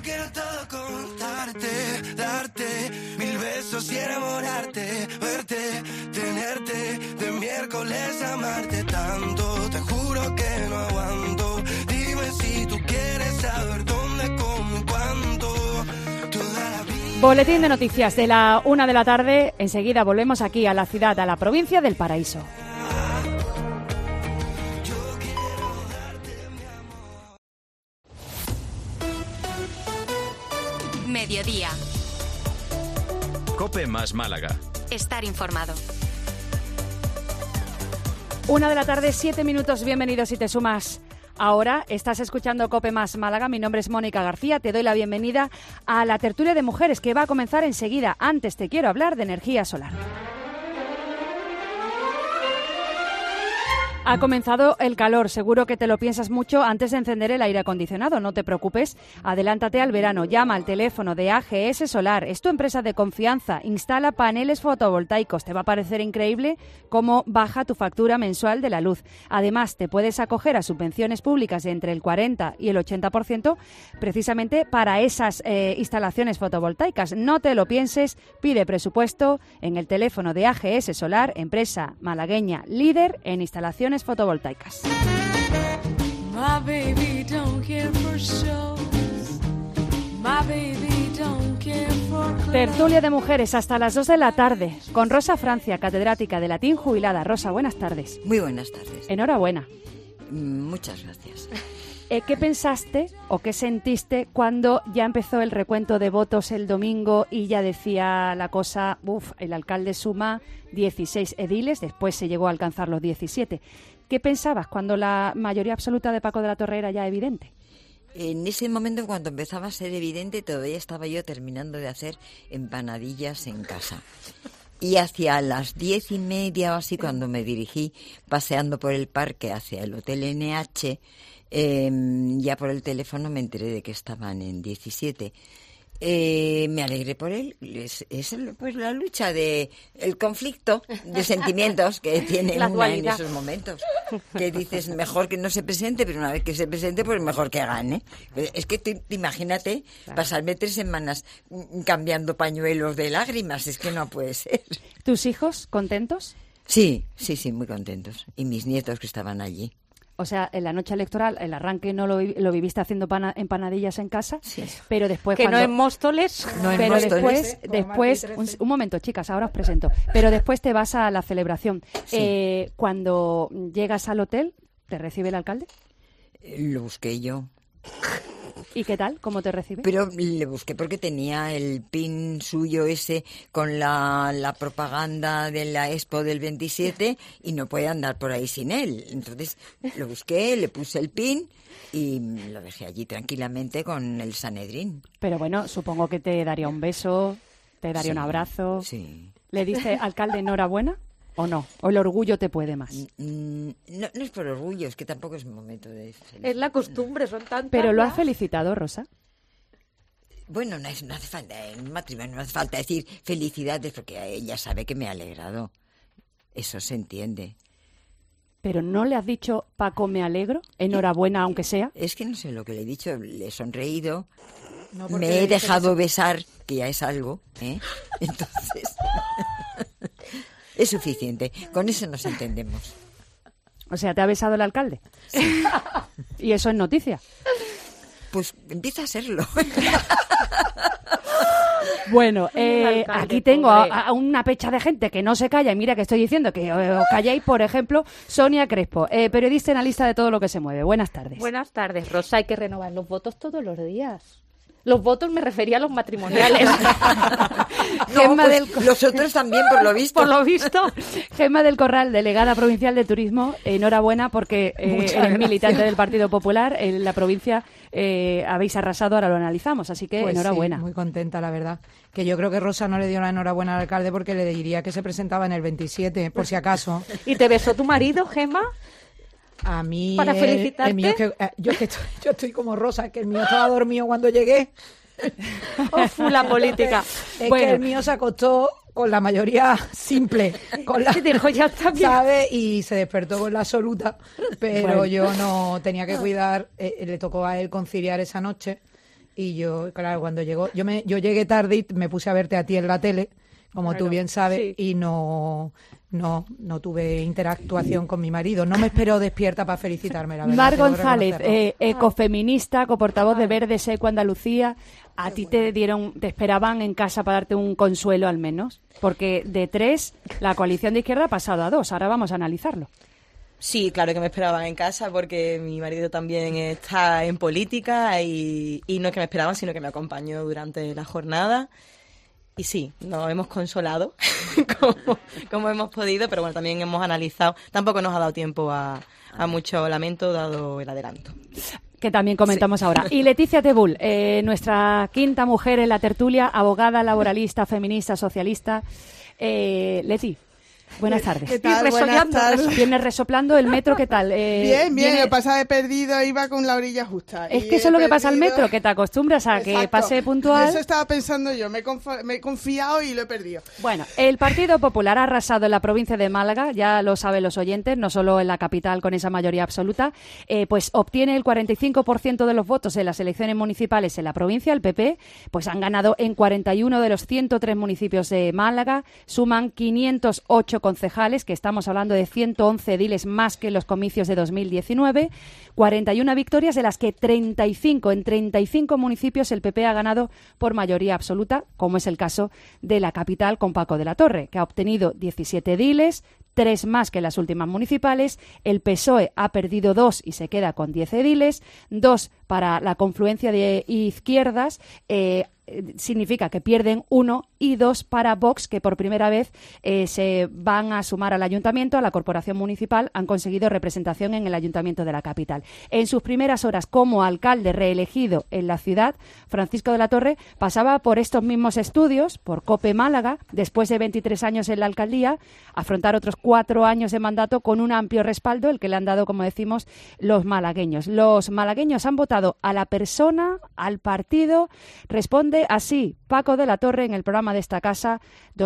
quiero todo contarte, darte 1000 besos y enamorarte, verte, tenerte, de miércoles amarte tanto. Te juro que no aguanto. Dime si tú quieres saber dónde, cómo y cuánto. Toda la vida. Boletín de noticias de la 1 de la tarde. Enseguida volvemos aquí a la ciudad, a la provincia del Paraíso. Mediodía. COPE más Málaga. Estar informado. 1 de la tarde, 7 minutos. Bienvenidos si te sumas. Ahora estás escuchando COPE más Málaga. Mi nombre es Mónica García. Te doy la bienvenida a la tertulia de mujeres que va a comenzar enseguida. Antes te quiero hablar de energía solar. Ha comenzado el calor, seguro que te lo piensas mucho antes de encender el aire acondicionado. No te preocupes, adelántate al verano, llama al teléfono de AGS Solar, es tu empresa de confianza, instala paneles fotovoltaicos, te va a parecer increíble cómo baja tu factura mensual de la luz. Además, te puedes acoger a subvenciones públicas de entre el 40 y el 80% precisamente para esas instalaciones fotovoltaicas. No te lo pienses, pide presupuesto en el teléfono de AGS Solar, empresa malagueña líder en instalaciones fotovoltaicas. Tertulia de mujeres hasta las 2 de la tarde con Rosa Francia, catedrática de latín jubilada. Rosa, buenas tardes. Muy buenas tardes. Enhorabuena. Muchas gracias. ¿Qué pensaste o qué sentiste cuando ya empezó el recuento de votos el domingo y ya decía la cosa, el alcalde suma 16 ediles, después se llegó a alcanzar los 17? ¿Qué pensabas cuando la mayoría absoluta de Paco de la Torre era ya evidente? En ese momento, cuando empezaba a ser evidente, todavía estaba yo terminando de hacer empanadillas en casa. Y hacia las 10:30 o así, cuando me dirigí paseando por el parque hacia el Hotel NH, ya por el teléfono me enteré de que estaban en 17. Me alegré por él. Es pues la lucha el conflicto de sentimientos que tiene una en esos momentos. Que dices, mejor que no se presente, pero una vez que se presente, pues mejor que gane. Es que imagínate pasarme 3 semanas cambiando pañuelos de lágrimas. Es que no puede ser. ¿Tus hijos contentos? Sí, muy contentos. Y mis nietos que estaban allí. O sea, en la noche electoral, el arranque no lo viviste haciendo empanadillas en casa, sí. Pero después que no en Móstoles. Pero después un momento, chicas, ahora os presento. Pero después te vas a la celebración. Sí. Cuando llegas al hotel, ¿te recibe el alcalde? Lo busqué yo. ¿Y qué tal? ¿Cómo te recibe? Pero le busqué porque tenía el pin suyo ese con la propaganda de la Expo del 27 y no puede andar por ahí sin él. Entonces lo busqué, le puse el pin y lo dejé allí tranquilamente con el Sanedrín. Pero bueno, supongo que te daría un beso, te daría un abrazo. Sí. ¿Le diste, alcalde, enhorabuena? ¿O no? ¿O el orgullo te puede más? No es por orgullo, es que tampoco es momento de felicidad. Es la costumbre, son tantas. ¿Pero lo has felicitado, Rosa? Bueno, no hace falta, en matrimonio no hace falta decir felicidades porque ella sabe que me ha alegrado. Eso se entiende. ¿Pero no le has dicho, Paco, me alegro? Enhorabuena, aunque sea. Es que no sé lo que le he dicho, le he sonreído. No, me he dejado besar, que ya es algo, ¿eh? Entonces... es suficiente, con eso nos entendemos. O sea, ¿te ha besado el alcalde? Sí. ¿Y eso es noticia? Pues empieza a serlo. Bueno, aquí tengo a una pecha de gente que no se calla, y mira que estoy diciendo que os calléis. Por ejemplo, Sonia Crespo, periodista analista de Todo lo que se mueve. Buenas tardes. Buenas tardes, Rosa. Hay que renovar los votos todos los días. Los votos me refería a los matrimoniales. Gemma los otros también, por lo visto. Por lo visto. Gemma del Corral, delegada provincial de Turismo, enhorabuena porque eres militante del Partido Popular. En la provincia habéis arrasado, ahora lo analizamos, así que pues enhorabuena. Sí, muy contenta, la verdad. Que yo creo que Rosa no le dio la enhorabuena al alcalde porque le diría que se presentaba en el 27, por si acaso. ¿Y te besó tu marido, Gemma? A mí, para felicitarte. El mío es que, yo estoy como Rosa, que el mío estaba dormido cuando llegué. La política. Es que el mío se acostó con la mayoría simple, con la, dijo, ya está bien, ¿sabe? Y se despertó con la absoluta, pero yo no tenía que cuidar, le tocó a él conciliar esa noche Y yo, claro, cuando llegó, yo llegué tarde y me puse a verte a ti en la tele, como Claro, tú bien sabes, sí. y no tuve interactuación con mi marido. No me esperó despierta para felicitarme, la verdad. Mar tengo que González, reconocerlo. ecofeminista, coportavoz de Verdes Eco Andalucía. ¿A ti te esperaban en casa para darte un consuelo al menos? Porque de 3, la coalición de izquierda ha pasado a 2. Ahora vamos a analizarlo. Sí, claro que me esperaban en casa porque mi marido también está en política y no es que me esperaban, sino que me acompañó durante la jornada. Y sí, nos hemos consolado como hemos podido, pero bueno, también hemos analizado. Tampoco nos ha dado tiempo a mucho lamento dado el adelanto. Que también comentamos ahora. Y Leticia Tebul, nuestra quinta mujer en la tertulia, abogada, laboralista, feminista, socialista. Leti, buenas tardes. ¿Qué tal? Buenas tardes. Vienes resoplando el metro, ¿qué tal? Bien, lo que pasa es que he perdido, iba con la orilla justa. Es que eso es lo que pasa al metro, que te acostumbras a que pase puntual. Eso estaba pensando yo, me he confiado y lo he perdido. Bueno, el Partido Popular ha arrasado en la provincia de Málaga, ya lo saben los oyentes, no solo en la capital con esa mayoría absoluta, pues obtiene el 45% de los votos en las elecciones municipales en la provincia. El PP pues han ganado en 41 de los 103 municipios de Málaga, suman 508 concejales, que estamos hablando de 111 ediles más que en los comicios de 2019, 41 victorias, de las que 35 en 35 municipios el PP ha ganado por mayoría absoluta, como es el caso de la capital con Paco de la Torre, que ha obtenido 17 ediles, 3 más que en las últimas municipales. El PSOE ha perdido 2 y se queda con 10 ediles, 2 para la confluencia de izquierdas, significa que pierden 1, y 2 para Vox, que por primera vez se van a sumar al ayuntamiento, a la corporación municipal, han conseguido representación en el ayuntamiento de la capital. En sus primeras horas como alcalde reelegido en la ciudad, Francisco de la Torre pasaba por estos mismos estudios, por COPE Málaga, después de 23 años en la alcaldía, afrontar otros 4 años de mandato con un amplio respaldo, el que le han dado, como decimos, los malagueños. Los malagueños han votado a la persona, al partido. Responde así Paco de la Torre en el programa de esta casa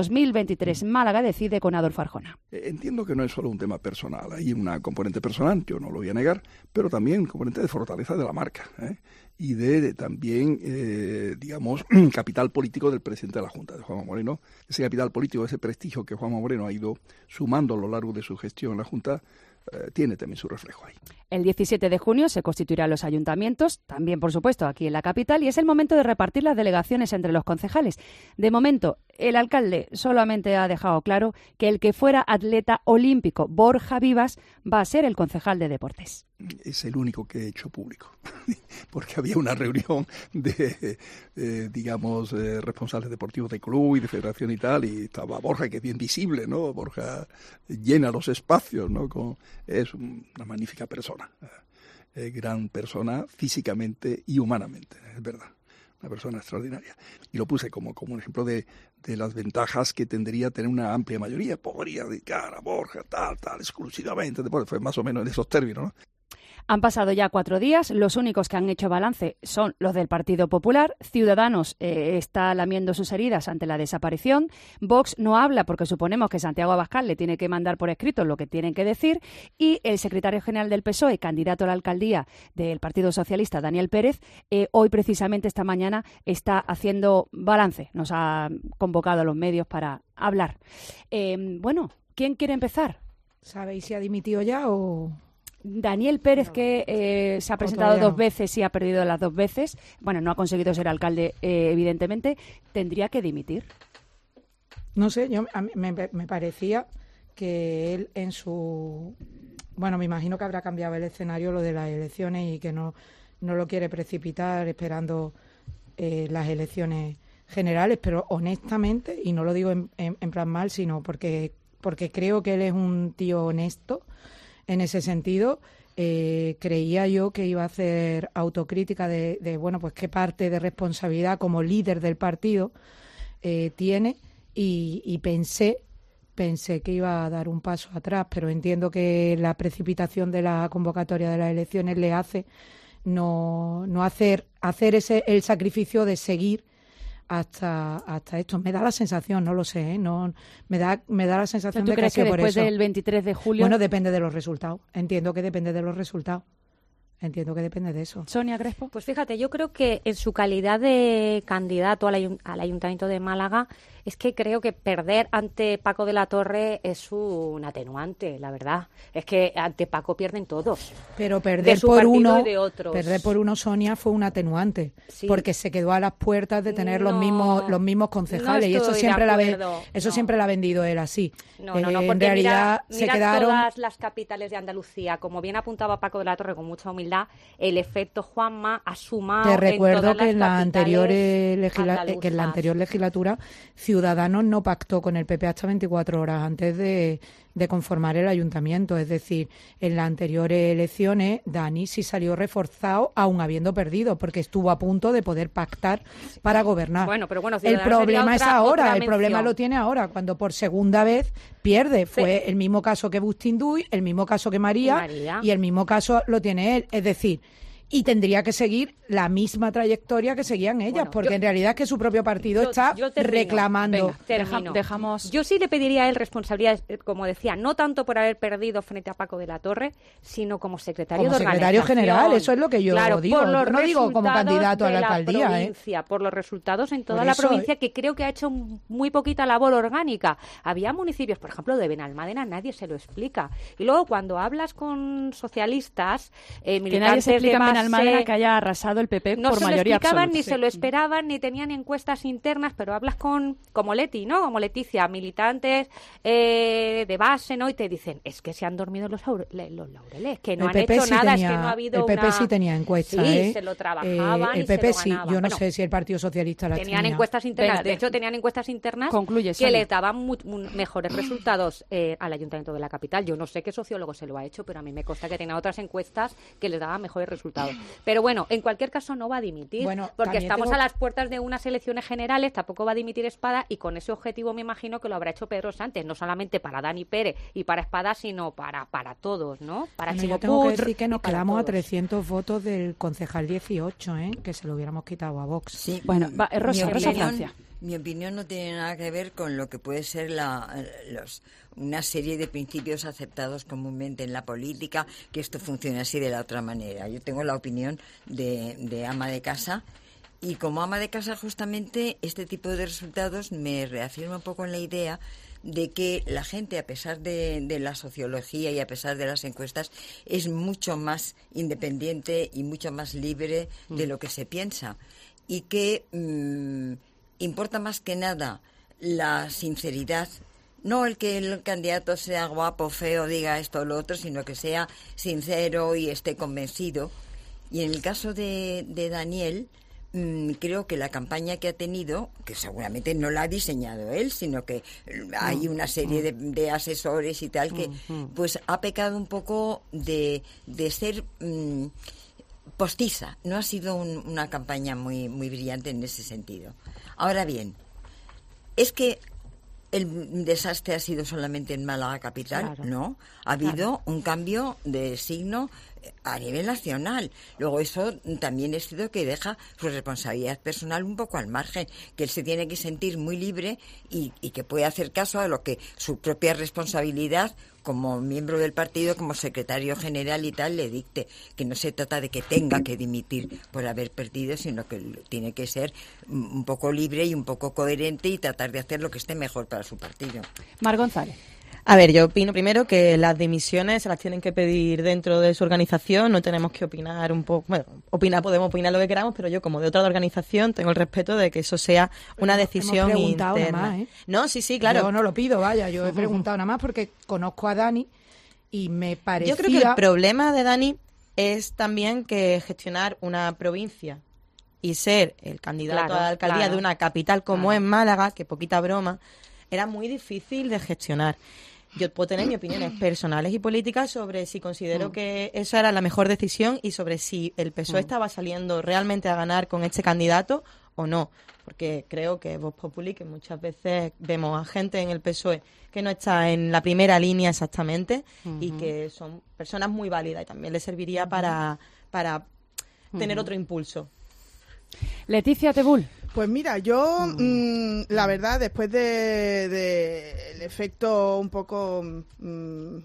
2023 Málaga decide con Adolfo Arjona. Entiendo que no es solo un tema personal, hay una componente personal, yo no lo voy a negar, pero también un componente de fortaleza de la marca, y de también, digamos, capital político del presidente de la Junta, de Juanma Moreno. Ese capital político, ese prestigio que Juanma Moreno ha ido sumando a lo largo de su gestión en la Junta, tiene también su reflejo ahí. El 17 de junio se constituirán los ayuntamientos, también por supuesto aquí en la capital, y es el momento de repartir las delegaciones entre los concejales. De momento, el alcalde solamente ha dejado claro que el que fuera atleta olímpico, Borja Vivas, va a ser el concejal de deportes. Es el único que he hecho público, porque había una reunión de, digamos, responsables deportivos de club y de federación y tal, y estaba Borja, que es bien visible, ¿no? Borja llena los espacios, ¿no? Es una magnífica persona, gran persona físicamente y humanamente, es verdad. Una persona extraordinaria. Y lo puse como un ejemplo de las ventajas que tendría tener una amplia mayoría. Podría dedicar a Borja, tal, exclusivamente. Después fue más o menos en esos términos, ¿no? Han pasado ya 4 días, los únicos que han hecho balance son los del Partido Popular. Ciudadanos está lamiendo sus heridas ante la desaparición. Vox no habla porque suponemos que Santiago Abascal le tiene que mandar por escrito lo que tienen que decir. Y el secretario general del PSOE, candidato a la alcaldía del Partido Socialista, Daniel Pérez, hoy precisamente esta mañana está haciendo balance. Nos ha convocado a los medios para hablar. Bueno, ¿quién quiere empezar? ¿Sabéis si ha dimitido ya o...? Daniel Pérez, que se ha presentado 2 veces y ha perdido las 2 veces, bueno, no ha conseguido ser alcalde, evidentemente, tendría que dimitir. No sé, a mí me parecía que él en su... Bueno, me imagino que habrá cambiado el escenario, lo de las elecciones, y que no lo quiere precipitar esperando las elecciones generales, pero honestamente, y no lo digo en plan mal, sino porque creo que él es un tío honesto. En ese sentido, creía yo que iba a hacer autocrítica de bueno, pues qué parte de responsabilidad como líder del partido tiene, y pensé que iba a dar un paso atrás, pero entiendo que la precipitación de la convocatoria de las elecciones le hace no hacer el sacrificio de seguir hasta esto. Me da la sensación, no lo sé, ¿eh? No, me da la sensación ¿Tú de crees que ha sido que por después eso. del 23 de julio? Bueno, depende de los resultados. Entiendo que depende de los resultados. Entiendo que depende de eso. Sonia Crespo. Pues fíjate, yo creo que en su calidad de candidato al Ayuntamiento de Málaga, es que creo que perder ante Paco de la Torre es un atenuante, la verdad. Es que ante Paco pierden todos. Pero de perder su por partido uno, y de otros. perder por uno, Sonia, fue un atenuante, Sí. porque se quedó a las puertas de tener los mismos concejales, no y eso estoy siempre de la acuerdo, eso siempre la ha vendido él así. No, En porque realidad mira, se mira quedaron. todas las capitales de Andalucía, como bien apuntaba Paco de la Torre con mucha humildad, el efecto Juanma ha sumado. Te recuerdo en todas que en la las capitales anterior legislatura Ciudadanos no pactó con el PP hasta 24 horas antes de conformar el ayuntamiento. Es decir, en las anteriores elecciones Dani sí salió reforzado, aún habiendo perdido, porque estuvo a punto de poder pactar para gobernar. Bueno, pero bueno, el Ciudadanos problema sería es otra ahora, el mención. problema lo tiene ahora, cuando por segunda vez pierde. Fue el mismo caso que Bustinduy, el mismo caso que María, y el mismo caso lo tiene él. Es decir, y tendría que seguir la misma trayectoria que seguían ellas, porque en realidad es que su propio partido está reclamando. Termino. Dejamos. Yo sí le pediría a él responsabilidades, como decía, no tanto por haber perdido frente a Paco de la Torre, sino como secretario Como de secretario organización. general, eso es lo que yo digo. Por los Yo no digo como resultados candidato a la de alcaldía, provincia, por los resultados en toda Por la eso, provincia, que creo que ha hecho muy poquita labor orgánica. Había municipios, por ejemplo, de Benalmádena, nadie se lo explica. Y luego cuando hablas con socialistas, Que nadie militantes se explica de en base, Benalmádena que haya arrasado el PP no por se lo mayoría explicaban, absoluta. ni se lo esperaban, ni tenían encuestas internas, pero hablas como Leti, ¿no? Como Leticia, militantes de base, ¿no? Y te dicen, es que se han dormido los laureles, que no El han PP hecho sí nada, tenía, es que no ha habido el PP una... sí tenía encuestas, Sí, se lo trabajaban el y PP se sí, lo ganaban. yo no Bueno, sé si el Partido Socialista las tenían tenía. encuestas internas, Venga, de hecho tenían encuestas internas Concluye, que Sonia. les daban mejores resultados al Ayuntamiento de la capital. Yo no sé qué sociólogo se lo ha hecho, pero a mí me consta que tenía otras encuestas que les daban mejores resultados. Pero bueno, en cualquier caso no va a dimitir, Bueno, porque también estamos tengo- a las puertas de unas elecciones generales, tampoco va a dimitir Espada, y con ese objetivo me imagino que lo habrá hecho Pedro Sánchez, no solamente para Dani Pérez y para Espada, sino para todos, ¿no? Para Bueno, Chimo yo tengo que Puig decir que nos y para quedamos a todos. 300 votos del concejal 18, que se lo hubiéramos quitado a Vox. Sí. Bueno, Rosa Francia. Mi opinión no tiene nada que ver con lo que puede ser una serie de principios aceptados comúnmente en la política, que esto funcione así de la otra manera. Yo tengo la opinión de ama de casa, y como ama de casa justamente este tipo de resultados me reafirma un poco en la idea de que la gente, a pesar de la sociología y a pesar de las encuestas, es mucho más independiente y mucho más libre de lo que se piensa, y que importa más que nada la sinceridad, no el que el candidato sea guapo, feo, diga esto o lo otro, sino que sea sincero y esté convencido. Y en el caso de Daniel, creo que la campaña que ha tenido, que seguramente no la ha diseñado él, sino que hay una serie de asesores y tal, que pues ha pecado un poco de ser postiza. No ha sido una campaña muy brillante en ese sentido. Ahora bien, es que el desastre ha sido solamente en Málaga capital, Claro. ¿no? Ha habido un cambio de signo a nivel nacional. Luego eso también es cierto que deja su responsabilidad personal un poco al margen, que él se tiene que sentir muy libre y que puede hacer caso a lo que su propia responsabilidad como miembro del partido, como secretario general y tal, le dicte, que no se trata de que tenga que dimitir por haber perdido, sino que tiene que ser un poco libre y un poco coherente y tratar de hacer lo que esté mejor para su partido. Mar González. A ver, yo opino primero que las dimisiones se las tienen que pedir dentro de su organización, no tenemos que opinar un poco, bueno, podemos opinar lo que queramos, pero yo como de otra organización tengo el respeto de que eso sea una decisión Hemos preguntado interna. nada más, ¿eh? No, sí, claro. Yo no lo pido, vaya, yo he preguntado nada más porque conozco a Dani y me parecía... Yo creo que el problema de Dani es también que gestionar una provincia y ser el candidato a la alcaldía de una capital como es Málaga, que poquita broma, era muy difícil de gestionar. Yo puedo tener mis opiniones personales y políticas sobre si considero que esa era la mejor decisión y sobre si el PSOE estaba saliendo realmente a ganar con este candidato o no. Porque creo que Vox Populi, que muchas veces vemos a gente en el PSOE que no está en la primera línea exactamente y que son personas muy válidas y también le serviría para tener otro impulso. Leticia Tebul. Pues mira, yo la verdad, después de el efecto un poco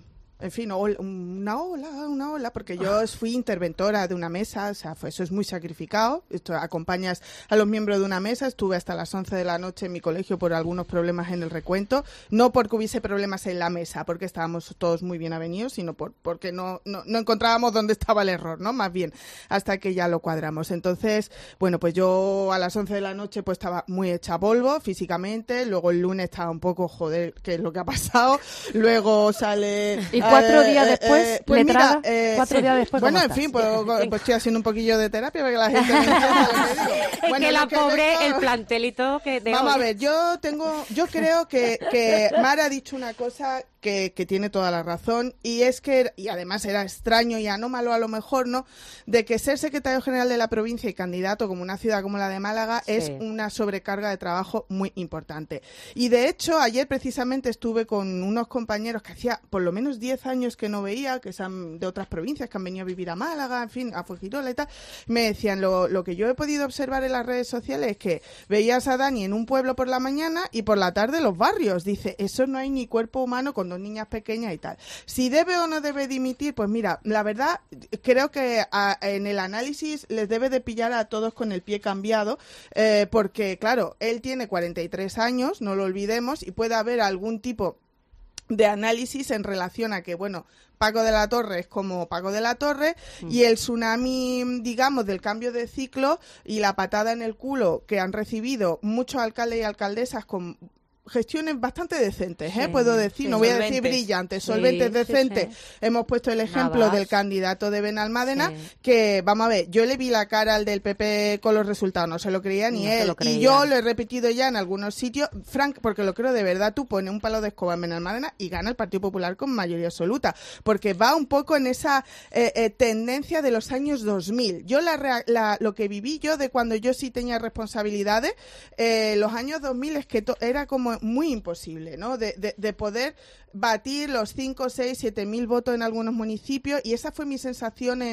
en fin, una ola, porque yo fui interventora de una mesa, o sea, eso es muy sacrificado. Esto, acompañas a los miembros de una mesa, estuve hasta las 11 de la noche en mi colegio por algunos problemas en el recuento, no porque hubiese problemas en la mesa, porque estábamos todos muy bien avenidos, sino porque no encontrábamos dónde estaba el error, ¿no? Más bien, hasta que ya lo cuadramos. Entonces, bueno, pues yo a las 11 de la noche pues estaba muy hecha polvo físicamente, luego el lunes estaba un poco, joder, ¿qué es lo que ha pasado? Luego sale... ¿Y 4 días después, pues letrada? mira, 4 días después, bueno, ¿cómo en fin, estás? pues estoy haciendo un poquillo de terapia para que la gente me entienda lo que digo. Es Bueno, que la lo que pobre, tengo- el plantelito que... Vamos a ver, yo creo que Mar ha dicho una cosa que tiene toda la razón, y es que, y además era extraño y anómalo a lo mejor, ¿no?, de que ser secretario general de la provincia y candidato como una ciudad como la de Málaga es una sobrecarga de trabajo muy importante. Y de hecho, ayer precisamente estuve con unos compañeros que hacía por lo menos 10 años que no veía, que son de otras provincias, que han venido a vivir a Málaga, en fin, a Fuengirola y tal. Me decían, lo que yo he podido observar en las redes sociales es que veías a Dani en un pueblo por la mañana y por la tarde en los barrios. Dice, eso no hay ni cuerpo humano con 2 niñas pequeñas y tal. Si debe o no debe dimitir, pues mira, la verdad, creo que en el análisis les debe de pillar a todos con el pie cambiado, porque claro, él tiene 43 años, no lo olvidemos, y puede haber algún tipo de análisis en relación a que, bueno, Paco de la Torre es como Paco de la Torre, y el tsunami, digamos, del cambio de ciclo y la patada en el culo que han recibido muchos alcaldes y alcaldesas con gestiones bastante decentes, puedo decir, no voy a decir brillantes, solventes, decentes. Hemos puesto el ejemplo del candidato de Benalmádena, que, vamos a ver, yo le vi la cara al del PP con los resultados, no se lo creía ni él, y yo lo he repetido ya en algunos sitios, Frank, porque lo creo de verdad, tú pones un palo de escoba en Benalmádena y gana el Partido Popular con mayoría absoluta, porque va un poco en esa tendencia de los años 2000. Yo lo que viví yo de cuando yo sí tenía responsabilidades, los años 2000 es que era como muy imposible, ¿no? De poder batir los 5, 6, 7 mil votos en algunos municipios, y esa fue mi sensación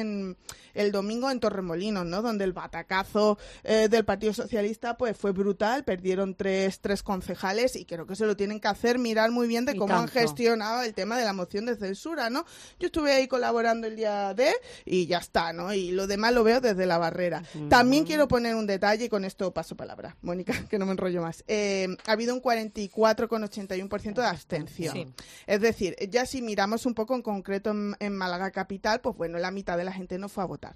el domingo en Torremolinos, ¿no? Donde el batacazo del Partido Socialista pues fue brutal, perdieron tres concejales, y creo que se lo tienen que hacer mirar muy bien de cómo han gestionado el tema de la moción de censura, ¿no? Yo estuve ahí colaborando el día de, y ya está, ¿no? Y lo demás lo veo desde la barrera. También quiero poner un detalle, y con esto paso palabra, Mónica, que no me enrollo más. Ha habido un 44,81% de abstención. Sí. Es decir, ya si miramos un poco en concreto en Málaga capital, pues bueno, la mitad de la gente no fue a votar.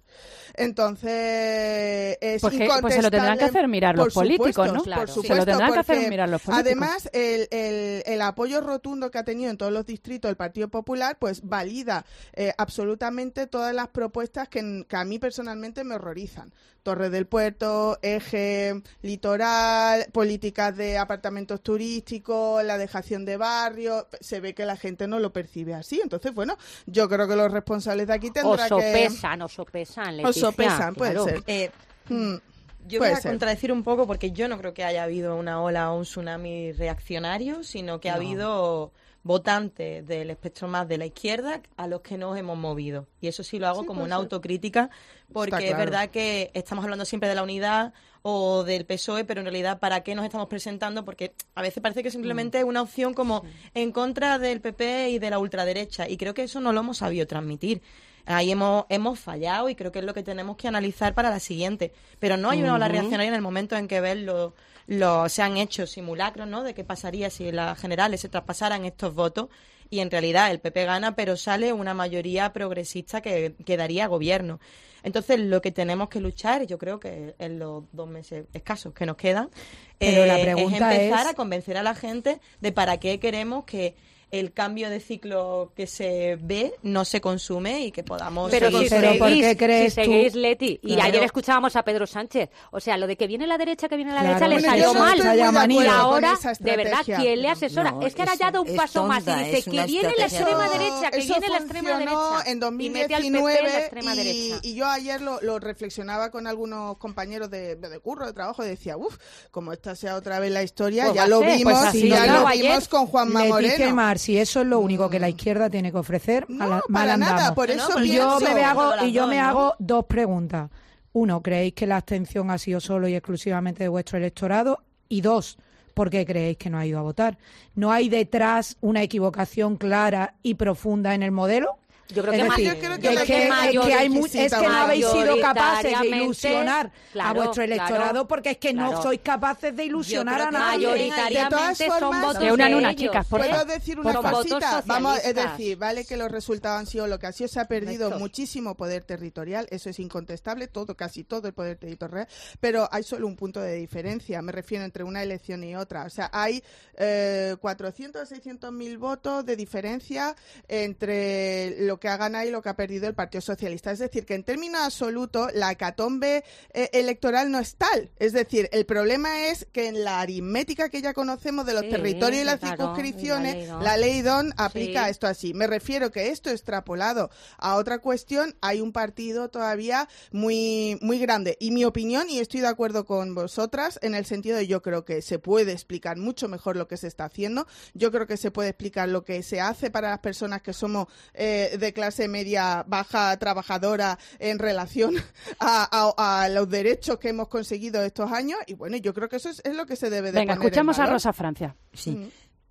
Entonces, es incontestable. Pues se lo tendrán que hacer mirar los políticos, ¿no? Claro. Por supuesto, se lo tendrán que hacer mirar los políticos. Además, el apoyo rotundo que ha tenido en todos los distritos el Partido Popular, pues valida absolutamente todas las propuestas que a mí personalmente me horrorizan. Torre del Puerto, eje litoral, políticas de apartamentos turísticos, la dejación de barrios. Se ve que la gente no lo percibe así. Entonces, bueno, yo creo que los responsables de aquí tendrán o sopesan, Leticia. O sopesan, puede claro. ser. Yo voy a contradecir un poco, porque yo no creo que haya habido una ola o un tsunami reaccionario, sino que ha habido votantes del espectro más de la izquierda a los que nos hemos movido. Y eso sí lo hago como una autocrítica, porque es verdad que estamos hablando siempre de la unidad o del PSOE, pero en realidad, ¿para qué nos estamos presentando? Porque a veces parece que simplemente es una opción como en contra del PP y de la ultraderecha, y creo que eso no lo hemos sabido transmitir. Ahí hemos fallado, y creo que es lo que tenemos que analizar para la siguiente. Pero no hay una ola reaccionaria en el momento en que se han hecho simulacros, ¿no?, de qué pasaría si en las generales se traspasaran estos votos, y en realidad el PP gana, pero sale una mayoría progresista que daría gobierno. Entonces, lo que tenemos que luchar, yo creo que en los 2 meses escasos que nos quedan, pero la pregunta es empezar a convencer a la gente de para qué queremos que el cambio de ciclo que se ve no se consume y que podamos pero seguir. ¿por qué crees si seguís, tú? Leti, y Claro. ayer escuchábamos a Pedro Sánchez, o sea, lo de que viene la derecha, que viene la Claro. derecha, le Bueno, salió yo no mal, estoy muy de y acuerdo ahora, con esa de verdad, estrategia. ¿quién le asesora? No, es que ahora ya da un es paso más y tonta, dice es que una viene la estrategia. extrema derecha, que Eso viene la extrema funcionó derecha, en y mete al PP en la 2019, extrema derecha. y yo ayer lo reflexionaba con algunos compañeros de curro, de trabajo, y decía, como esta sea otra vez la historia, Pues ya va lo a ser, vimos, pues así ya lo lo ayer. vimos con Juanma Leticia y Moreno. Mar, si eso es lo único que la izquierda tiene que ofrecer, mal para nada, andamos. por eso y yo pienso. me hago 2 preguntas. 1, ¿creéis que la abstención ha sido solo y exclusivamente de vuestro electorado? Y 2, ¿por qué creéis que no ha ido a votar? ¿No hay detrás una equivocación clara y profunda en el modelo? Yo creo Es que decir, yo creo es que no habéis sido capaces de ilusionar a claro, vuestro electorado claro, porque es que no claro. sois capaces de ilusionar a nadie. De todas formas, ¿puedo decir una cosita? Vamos, es decir, vale que los resultados han sido lo que ha sido, se ha perdido muchísimo poder territorial, eso es incontestable, casi todo el poder territorial, pero hay solo un punto de diferencia, me refiero entre una elección y otra, o sea, hay 400 a 600 mil votos de diferencia entre lo que ha ganado y lo que ha perdido el Partido Socialista. Es decir, que en términos absolutos la hecatombe electoral no es tal. Es decir, el problema es que en la aritmética que ya conocemos de los territorios y las circunscripciones, la ley Don aplica esto así. Me refiero que esto extrapolado a otra cuestión, hay un partido todavía muy, muy grande. Y mi opinión, y estoy de acuerdo con vosotras, en el sentido de yo creo que se puede explicar mucho mejor lo que se está haciendo. Yo creo que se puede explicar lo que se hace para las personas que somos de clase media baja trabajadora en relación a los derechos que hemos conseguido estos años, y bueno, yo creo que eso es lo que se debe de Venga, poner escuchamos en a valor. Rosa Francia. Sí.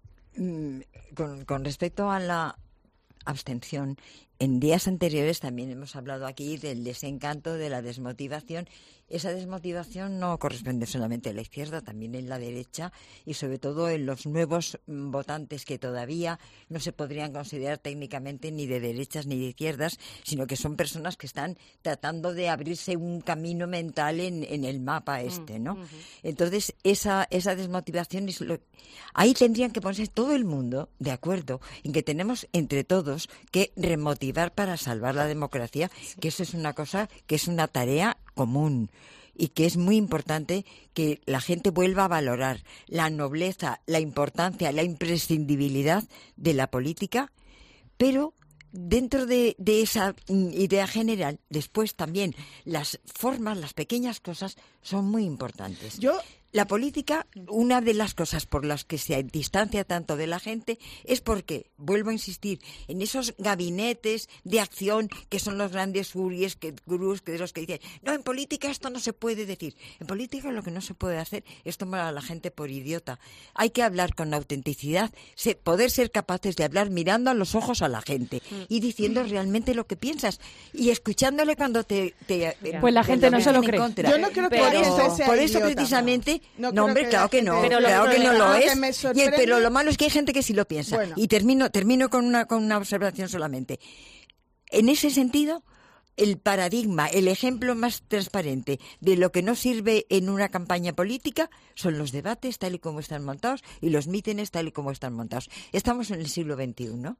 Con respecto a la abstención, en días anteriores también hemos hablado aquí del desencanto, de la desmotivación. Esa desmotivación no corresponde solamente a la izquierda, también en la derecha y sobre todo en los nuevos votantes que todavía no se podrían considerar técnicamente ni de derechas ni de izquierdas, sino que son personas que están tratando de abrirse un camino mental en el mapa ¿no? Entonces, esa desmotivación es ahí tendrían que ponerse todo el mundo de acuerdo en que tenemos entre todos que remotivar para salvar la democracia, que eso es una cosa, que es una tarea común y que es muy importante que la gente vuelva a valorar la nobleza, la importancia, la imprescindibilidad de la política, pero dentro de esa idea general, después también las formas, las pequeñas cosas son muy importantes. La política, una de las cosas por las que se distancia tanto de la gente es porque, vuelvo a insistir, en esos gabinetes de acción que son los grandes gurús de los que dicen, no, en política esto no se puede decir. En política lo que no se puede hacer es tomar a la gente por idiota. Hay que hablar con autenticidad, poder ser capaces de hablar mirando a los ojos a la gente y diciendo realmente lo que piensas y escuchándole cuando pues la gente no se lo cree. Yo no creo que por eso precisamente no, hombre, claro que no, claro que no lo es. Pero lo malo es que hay gente que sí lo piensa. Bueno. Y termino con una observación solamente. En ese sentido, el paradigma, el ejemplo más transparente de lo que no sirve en una campaña política son los debates tal y como están montados y los mítines tal y como están montados. Estamos en el siglo XXI, ¿no?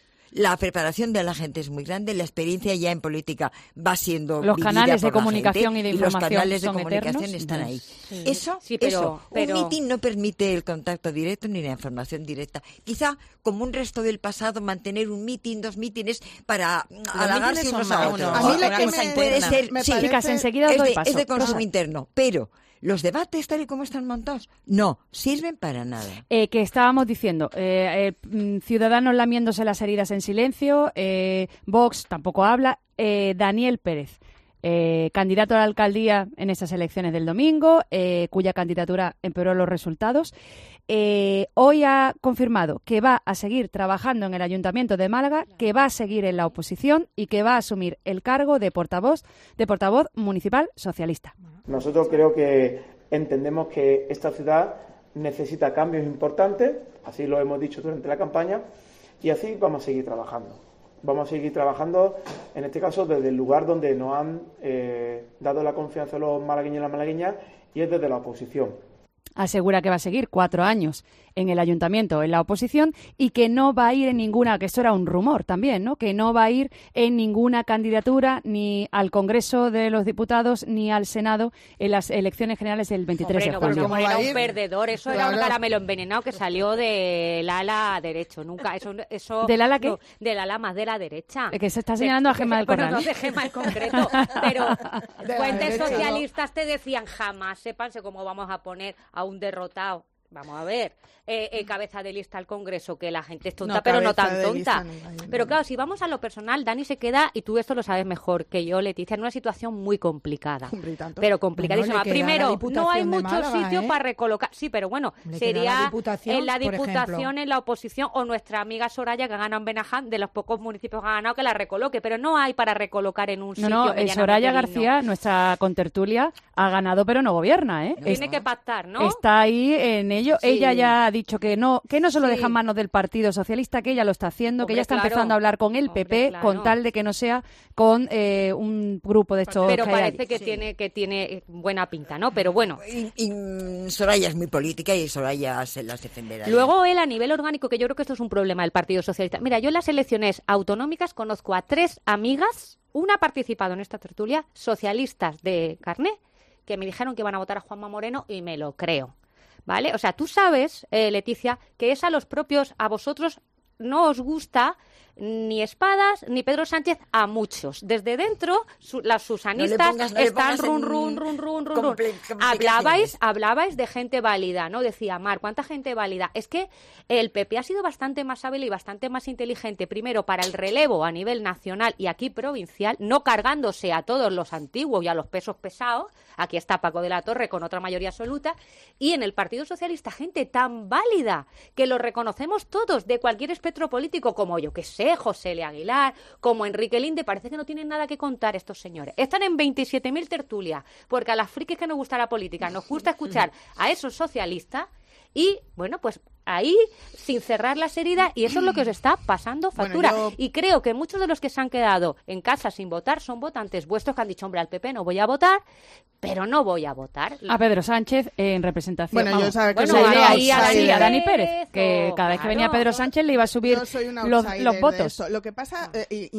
La preparación de la gente es muy grande, la experiencia ya en política va siendo los canales de comunicación y de información los canales de son comunicación eternos. Están ahí. Sí. Eso, un mitin no permite el contacto directo ni la información directa. Quizá, como un resto del pasado, mantener un mitin, 2 mítines para halagarse unos a otros. A mí lo que puede ser, me sí, parece- Chicas, enseguida os doy paso. es de consumo Rosa. interno, pero los debates tal y como están montados no sirven para nada. Que estábamos diciendo, Ciudadanos lamiéndose las heridas en silencio, Vox tampoco habla, Daniel Pérez, candidato a la alcaldía en estas elecciones del domingo, cuya candidatura empeoró los resultados. Hoy ha confirmado que va a seguir trabajando en el Ayuntamiento de Málaga, que va a seguir en la oposición y que va a asumir el cargo de portavoz municipal socialista. Nosotros creo que entendemos que esta ciudad necesita cambios importantes, así lo hemos dicho durante la campaña, y así vamos a seguir trabajando. Vamos a seguir trabajando, en este caso, desde el lugar donde nos han dado la confianza los malagueños y las malagueñas, y es desde la oposición. Asegura que va a seguir 4 años en el ayuntamiento, en la oposición, y que no va a ir en ninguna, que esto era un rumor también, ¿no? Que no va a ir en ninguna candidatura ni al Congreso de los Diputados ni al Senado en las elecciones generales del 23 de junio. Como era un perdedor, eso era un caramelo envenenado que salió del ala derecho. Nunca, eso ¿Del ala qué? no, del ala más de la derecha. Que se está señalando a Gemma del Corral. Bueno, no de Gemma en concreto, pero De la fuentes derecha, socialistas te decían jamás sépanse cómo vamos a poner a un derrotado Vamos a ver, cabeza de lista al Congreso, que la gente es tonta, No, pero no cabeza tan de tonta. lista no. Pero claro, si vamos a lo personal, Dani se queda, y tú esto lo sabes mejor que yo, Leticia, en una situación muy complicada. Pero complicadísima. Bueno, le queda la Primero, Diputación no hay de mucho Málaga, sitio ¿eh? para recolocar. Sí, pero bueno, Le queda sería la Diputación, en la por Diputación, ejemplo. en la oposición, o nuestra amiga Soraya, que ha ganado en Benaján, de los pocos municipios que ha ganado, que la recoloque. Pero no hay para recolocar en un sitio medianamente Soraya digno. García, nuestra contertulia, ha ganado pero no gobierna, ¿eh? Tiene que pactar, ¿no? Está ahí en ello. Sí. Ella ya ha dicho que no se lo Sí. deja en manos del Partido Socialista, que ella lo está haciendo, que Hombre, ella está claro. empezando a hablar con el PP claro. con tal de que no sea con un grupo de estos Pero que hay parece ahí. que tiene buena pinta, ¿no? Pero bueno. Y Soraya es muy política y Soraya se las defenderá. Luego él, a nivel orgánico, que yo creo que esto es un problema del Partido Socialista. Mira, yo en las elecciones autonómicas conozco a 3 amigas, una ha participado en esta tertulia, socialistas de carné, que me dijeron que iban a votar a Juanma Moreno y me lo creo. ¿Vale? O sea, tú sabes, Leticia, que es a vosotros no os gusta ni Espadas ni Pedro Sánchez a muchos. Desde dentro, las susanistas no le están pongas run. complicaciones. Hablabais de gente válida, ¿no? Decía Mar, ¿cuánta gente válida? Es que el PP ha sido bastante más hábil y bastante más inteligente, primero para el relevo a nivel nacional y aquí provincial, no cargándose a todos los antiguos y a los pesos pesados. Aquí está Paco de la Torre con otra mayoría absoluta. Y en el Partido Socialista, gente tan válida que lo reconocemos todos de cualquier espectro político, como yo que sé, José L. Aguilar, como Enrique Linde. Parece que no tienen nada que contar estos señores. Están en 27.000 tertulias, porque a las frikis que nos gusta la política nos gusta escuchar a esos socialistas y, bueno, pues ahí, sin cerrar las heridas, y eso es lo que os está pasando factura. Bueno, Y creo que muchos de los que se han quedado en casa sin votar son votantes vuestros que han dicho, hombre, al PP no voy a votar, pero no voy a votar. A Pedro Sánchez en representación. Bueno, yo vamos. sabía que Bueno, soy y de una ahí outsider. a Dani Pérez, que cada vez que venía Claro. Pedro Sánchez le iba a subir Yo soy una los outsider de votos. eso. Lo que pasa,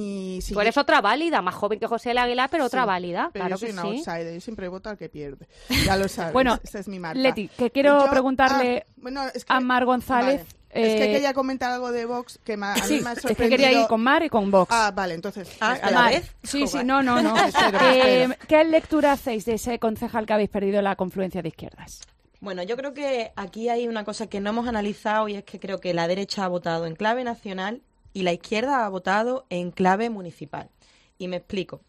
y si Tú eres otra válida, más joven que José L. Aguilar, pero otra Sí, válida, pero claro yo soy que una sí. outsider, yo siempre voto al que pierde. Ya lo sabes, Bueno, esa es mi marca. Leti, que quiero Yo- preguntarle bueno, es que- a Mar González. Vale. Es que quería comentar algo de Vox que a mí Sí, me ha es sorprendido. que quería ir con Mar y con Vox. Ah, vale, entonces. Ah, espera. ¿a la Mar, vez? Sí, sí, Joder. no. Espero, espero. ¿Qué lectura hacéis de ese concejal que habéis perdido la confluencia de izquierdas? Bueno, yo creo que aquí hay una cosa que no hemos analizado y es que creo que la derecha ha votado en clave nacional y la izquierda ha votado en clave municipal. Y me explico.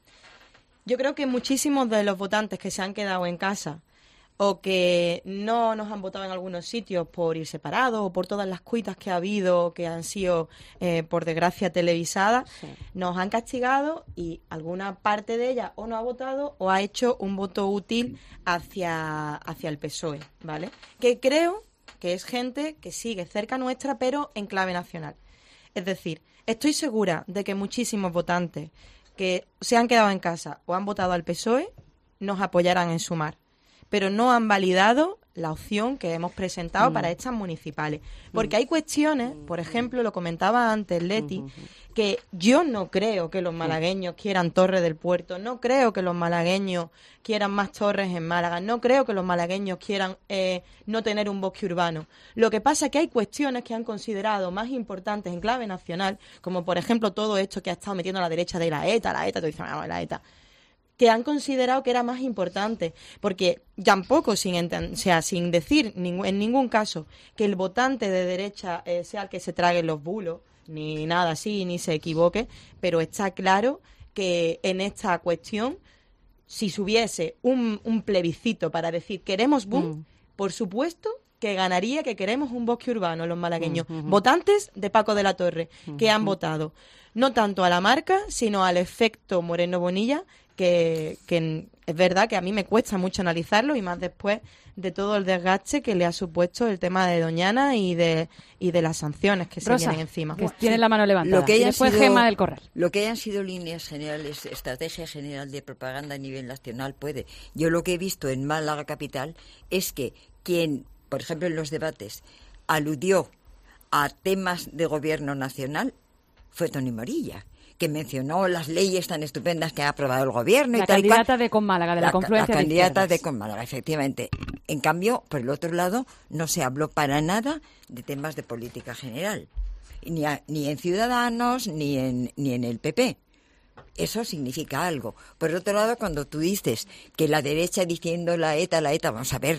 Yo creo que muchísimos de los votantes que se han quedado en casa o que no nos han votado en algunos sitios por ir separados o por todas las cuitas que ha habido, que han sido, por desgracia, televisadas, nos han castigado y alguna parte de ella o no ha votado o ha hecho un voto útil hacia el PSOE, ¿vale? Que creo que es gente que sigue cerca nuestra, pero en clave nacional. Es decir, estoy segura de que muchísimos votantes que se han quedado en casa o han votado al PSOE nos apoyarán en Sumar, pero no han validado la opción que hemos presentado para estas municipales. Porque hay cuestiones, por ejemplo, lo comentaba antes Leti, que yo no creo que los malagueños quieran Torre del Puerto, no creo que los malagueños quieran más torres en Málaga, no creo que los malagueños quieran no tener un bosque urbano. Lo que pasa es que hay cuestiones que han considerado más importantes en clave nacional, como por ejemplo todo esto que ha estado metiendo a la derecha de la ETA, tú dices, vamos, la ETA, que han considerado que era más importante, porque tampoco sin decir en ningún caso que el votante de derecha sea el que se trague los bulos, ni nada así, ni se equivoque, pero está claro que en esta cuestión, si se hubiese un plebiscito para decir queremos boom, por supuesto que ganaría que queremos un bosque urbano los malagueños, votantes de Paco de la Torre, que han votado no tanto a la marca, sino al efecto Moreno Bonilla, que es verdad que a mí me cuesta mucho analizarlo y más después de todo el desgaste que le ha supuesto el tema de Doñana y de las sanciones que Rosa, se vienen encima. que tiene la mano levantada. Lo que Y hayan después sido- Gema del Corral. Lo que hayan sido líneas generales, estrategia general de propaganda a nivel nacional puede. Yo lo que he visto en Málaga capital es que quien, por ejemplo, en los debates, aludió a temas de gobierno nacional fue Toni Morilla, que mencionó las leyes tan estupendas que ha aprobado el gobierno La y tal y cual. candidata de Con Málaga, de la confluencia La de candidata izquierdas. de Con Málaga, efectivamente. En cambio, por el otro lado, no se habló para nada de temas de política general, ni en Ciudadanos ni en el PP. Eso significa algo. Por otro lado, cuando tú dices que la derecha diciendo la ETA, vamos a ver,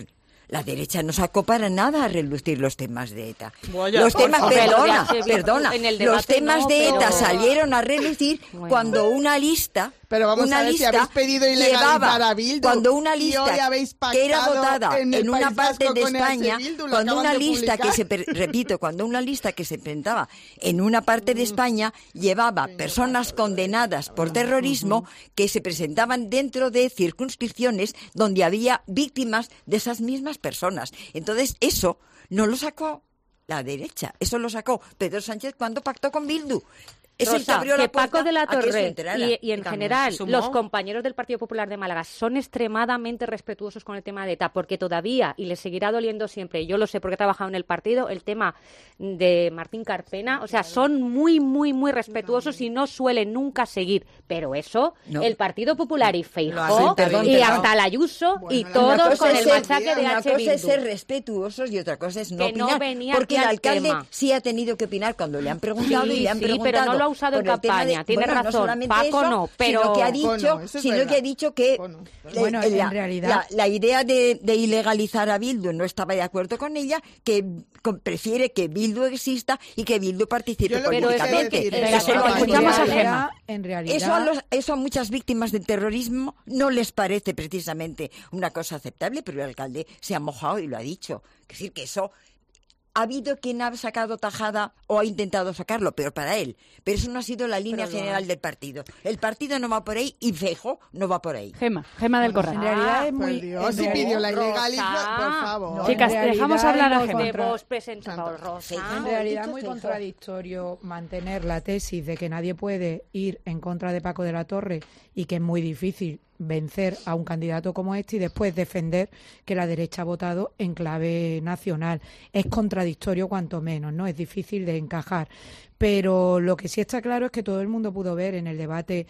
La derecha no sacó para nada a relucir los temas de ETA. Vaya, Los temas, por favor. perdona, En el los debate temas no, de pero- ETA salieron a relucir cuando una lista... Pero vamos una a ver si lista habéis pedido ilegalizar llevaba- a Bildu cuando una y hoy lista habéis que era pactado votada en el en una País parte Vasco de con España, Bildu, lo cuando acaban una de lista que publicar. repito, cuando una lista que se presentaba en una parte de España llevaba personas condenadas por terrorismo que se presentaban dentro de circunscripciones donde había víctimas de esas mismas personas. Entonces, eso no lo sacó la derecha, eso lo sacó Pedro Sánchez cuando pactó con Bildu. Es el que Rosa, abrió la puerta Paco de la a que se Torre enterara. y en Que también general se sumó. los compañeros del Partido Popular de Málaga son extremadamente respetuosos con el tema de ETA, porque todavía, y les seguirá doliendo siempre, y yo lo sé porque he trabajado en el partido, el tema de Martín Carpena, o sea, son muy, muy, muy respetuosos y no suelen nunca seguir. Pero eso, No. el Partido Popular y Lo Feijóo, hacen, perdón, y perdón. hasta la Ayuso, y Una todos cosa con es el ser- machaque de una H. cosa es Bildu. ser respetuosos y otra cosa es no Que no opinar. venía Porque el aquí al alcalde tema. sí ha tenido que opinar cuando le han preguntado y le han Sí, preguntado. pero no lo ha usado en por el tema campaña, tiene no razón. solamente Paco eso, no, pero- sino que ha Paco dicho, no, eso es sino verdad. que ha dicho que Bueno, en realidad- la idea de ilegalizar a Bildu no estaba de acuerdo con ella, que prefiere que Bildu exista y que Bildu participe Yo lo que quiero políticamente. decir Eso es es lo que escuchamos a quiere. Gemma. En realidad- Eso a muchas víctimas del terrorismo no les parece precisamente una cosa aceptable, pero el alcalde se ha mojado y lo ha dicho. Es decir, que eso... Ha habido quien ha sacado tajada o ha intentado sacarlo, pero para él. Pero eso no ha sido la línea Pero lo general del partido. El partido no va por ahí y Feijóo no va por ahí. Gema del Corral. En realidad es muy... Dios, si pidió la ilegalización, por favor. No, Chicas, en realidad dejamos hablar a es muy Gemma. contra- Vos presentador, Rosa. En realidad es muy contradictorio mantener la tesis de que nadie puede ir en contra de Paco de la Torre y que es muy difícil vencer a un candidato como este y después defender que la derecha ha votado en clave nacional. Es contradictorio cuanto menos, ¿no? Es difícil de encajar. Pero lo que sí está claro es que todo el mundo pudo ver en el debate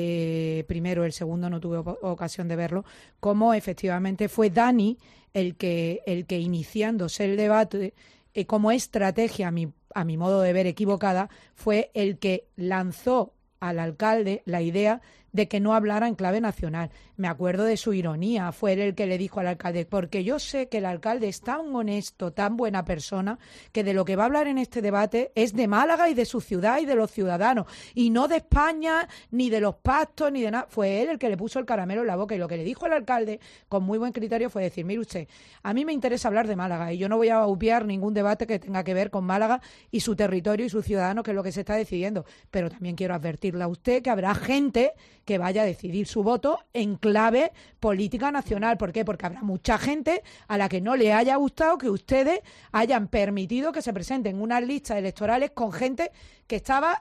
primero, el segundo no tuve ocasión de verlo, cómo efectivamente fue Dani el que iniciándose el debate, como estrategia, a mi modo de ver equivocada, fue el que lanzó al alcalde la idea de que no hablara en clave nacional. Me acuerdo de su ironía, fue él el que le dijo al alcalde, porque yo sé que el alcalde es tan honesto, tan buena persona, que de lo que va a hablar en este debate es de Málaga y de su ciudad y de los ciudadanos, y no de España, ni de los pactos, ni de nada. Fue él el que le puso el caramelo en la boca, y lo que le dijo el alcalde, con muy buen criterio, fue decir, mire usted, a mí me interesa hablar de Málaga, y yo no voy a obviar ningún debate que tenga que ver con Málaga y su territorio y sus ciudadanos, que es lo que se está decidiendo, pero también quiero advertirle a usted que habrá gente que vaya a decidir su voto en clave política nacional. ¿Por qué? Porque habrá mucha gente a la que no le haya gustado que ustedes hayan permitido que se presenten unas listas electorales con gente que estaba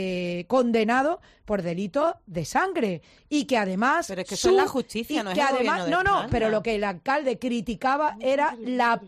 condenado por delitos de sangre y que además... Pero es que eso es la justicia, no es que el además, gobierno de España. pero lo que el alcalde criticaba era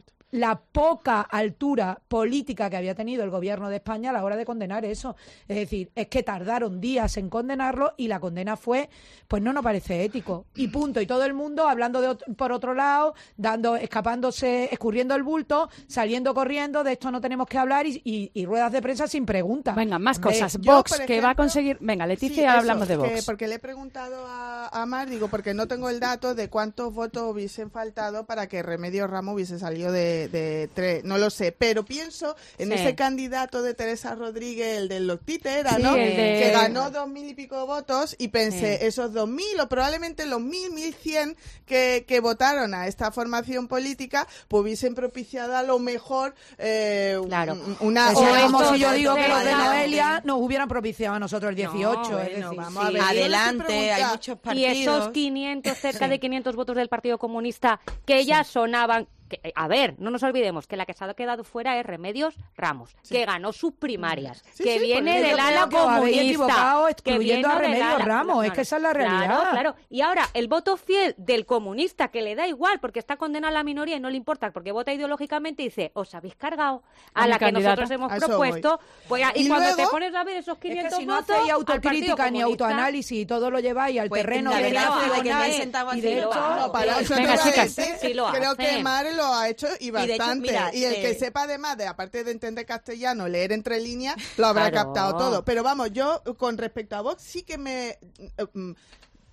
la poca altura política que había tenido el gobierno de España a la hora de condenar eso. Es decir, es que tardaron días en condenarlo y la condena fue, pues no nos parece ético. Y punto. Y todo el mundo hablando por otro lado, escapándose, escurriendo el bulto, saliendo corriendo, de esto no tenemos que hablar y ruedas de prensa sin preguntas. Venga, más cosas. yo, Vox, por que va a ejemplo, conseguir... Venga, Leticia, Sí, y ahora eso, hablamos de que Vox. porque le he preguntado a Mar, digo, porque no tengo el dato de cuántos votos hubiesen faltado para que Remedios Ramos hubiese salido de 3, no lo sé, pero pienso en Sí. ese candidato de Teresa Rodríguez, el del Loctite era, Sí, ¿no? el de- Que ganó 2.000 y pico votos y pensé, Sí. esos 2.000 o probablemente los 1.100 que votaron a esta formación política, pues hubiesen propiciado a lo mejor Claro. una... Eso es como esto si yo se digo que los de adelante. Noelia nos hubieran propiciado a nosotros el 18. es Bueno, decir, vamos a sí. ver, Yo le estoy adelante, hay preguntando- muchos Y partidos. esos 500, cerca de 500 votos del Partido Comunista que ya sonaban... a ver, no nos olvidemos que la que se ha quedado fuera es Remedios Ramos, que ganó sus primarias, Sí, que sí, viene porque yo del ala creo que os habéis equivocado comunista. excluyendo a Remedios Ramos, es que esa es la realidad. Claro, claro. Y ahora, el voto fiel del comunista, que le da igual, porque está condenada a la minoría y no le importa, porque vota ideológicamente, dice, os habéis cargado a mi la que candidata. nosotros hemos A eso propuesto. Pues, y Y cuando luego- te pones a ver esos Es que 500 si no votos, hacéis al Partido autocrítica ni Comunista, autoanálisis y todo lo lleváis al Pues terreno la de verdad la es que me he nacional, sentado y de así, lo hecho, hago. No, para eso Venga, te voy a chicas. decir, Sí lo creo que hacen. Mar lo ha hecho y de hecho, bastante. mira, y el que sepa además de, aparte de entender castellano, leer entre líneas, lo habrá Claro. captado todo. Pero vamos, yo con respecto a Vox sí que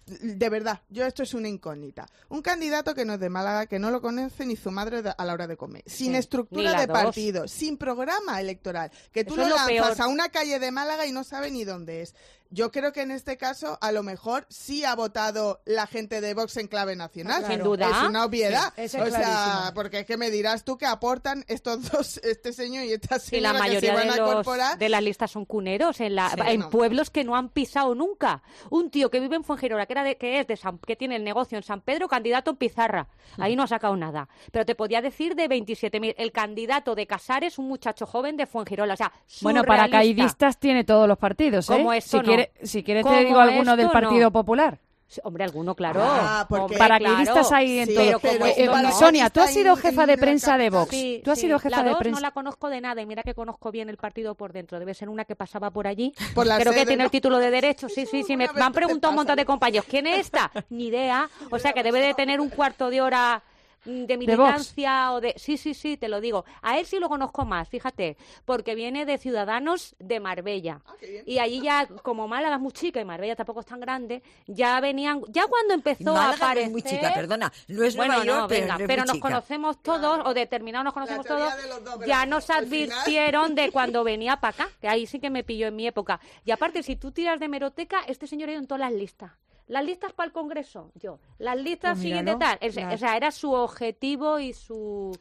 de verdad, esto es una incógnita. Un candidato que no es de Málaga, que no lo conoce ni su madre a la hora de comer, sin estructura de partido, sin programa electoral, que tú lo lanzas a una calle de Málaga y no sabe ni dónde es. Yo creo que en este caso, a lo mejor, sí ha votado la gente de Vox en clave nacional. Sin duda. Es una obviedad. Sí, o sea, porque es que me dirás tú que aportan estos dos, este señor y esta señora, y la mayoría que se van a incorporar. de las listas son cuneros en pueblos que no han pisado nunca. Un tío que vive en Fuengirola, que tiene el negocio en San Pedro, candidato en Pizarra. Ahí no ha sacado nada. Pero te podía decir de 27.000. El candidato de Casares, un muchacho joven de Fuengirola. O sea, bueno, paracaidistas tiene todos los partidos, ¿eh? Como esto si quieres te digo alguno del Partido Popular. Hombre, alguno, claro. Paracaidistas hay en todo. Sonia, tú has sido jefa de prensa de Vox. Sí, tú has sido jefa de prensa. No la conozco de nada y mira que conozco bien el partido por dentro. Debe ser una que pasaba por allí. Creo que tiene el título de derecho. Sí. Me han preguntado un montón de compañeros. ¿Quién es esta? Ni idea. O sea que debe de tener un cuarto de hora de militancia o de... Sí, te lo digo. A él sí lo conozco más, fíjate, porque viene de Ciudadanos de Marbella. Y allí ya, como Málaga es muy chica y Marbella tampoco es tan grande, ya venían... Ya cuando empezó a aparecer... No es muy chica, perdona. No es Nueva York, pero nos conocemos todos, o determinados nos conocemos todos, ya nos advirtieron de cuando venía para acá, que ahí sí que me pilló en mi época. Y aparte, si tú tiras de hemeroteca, este señor ha ido en todas las listas. Las listas para el Congreso, las listas siguientes tal. O sea, era su objetivo y su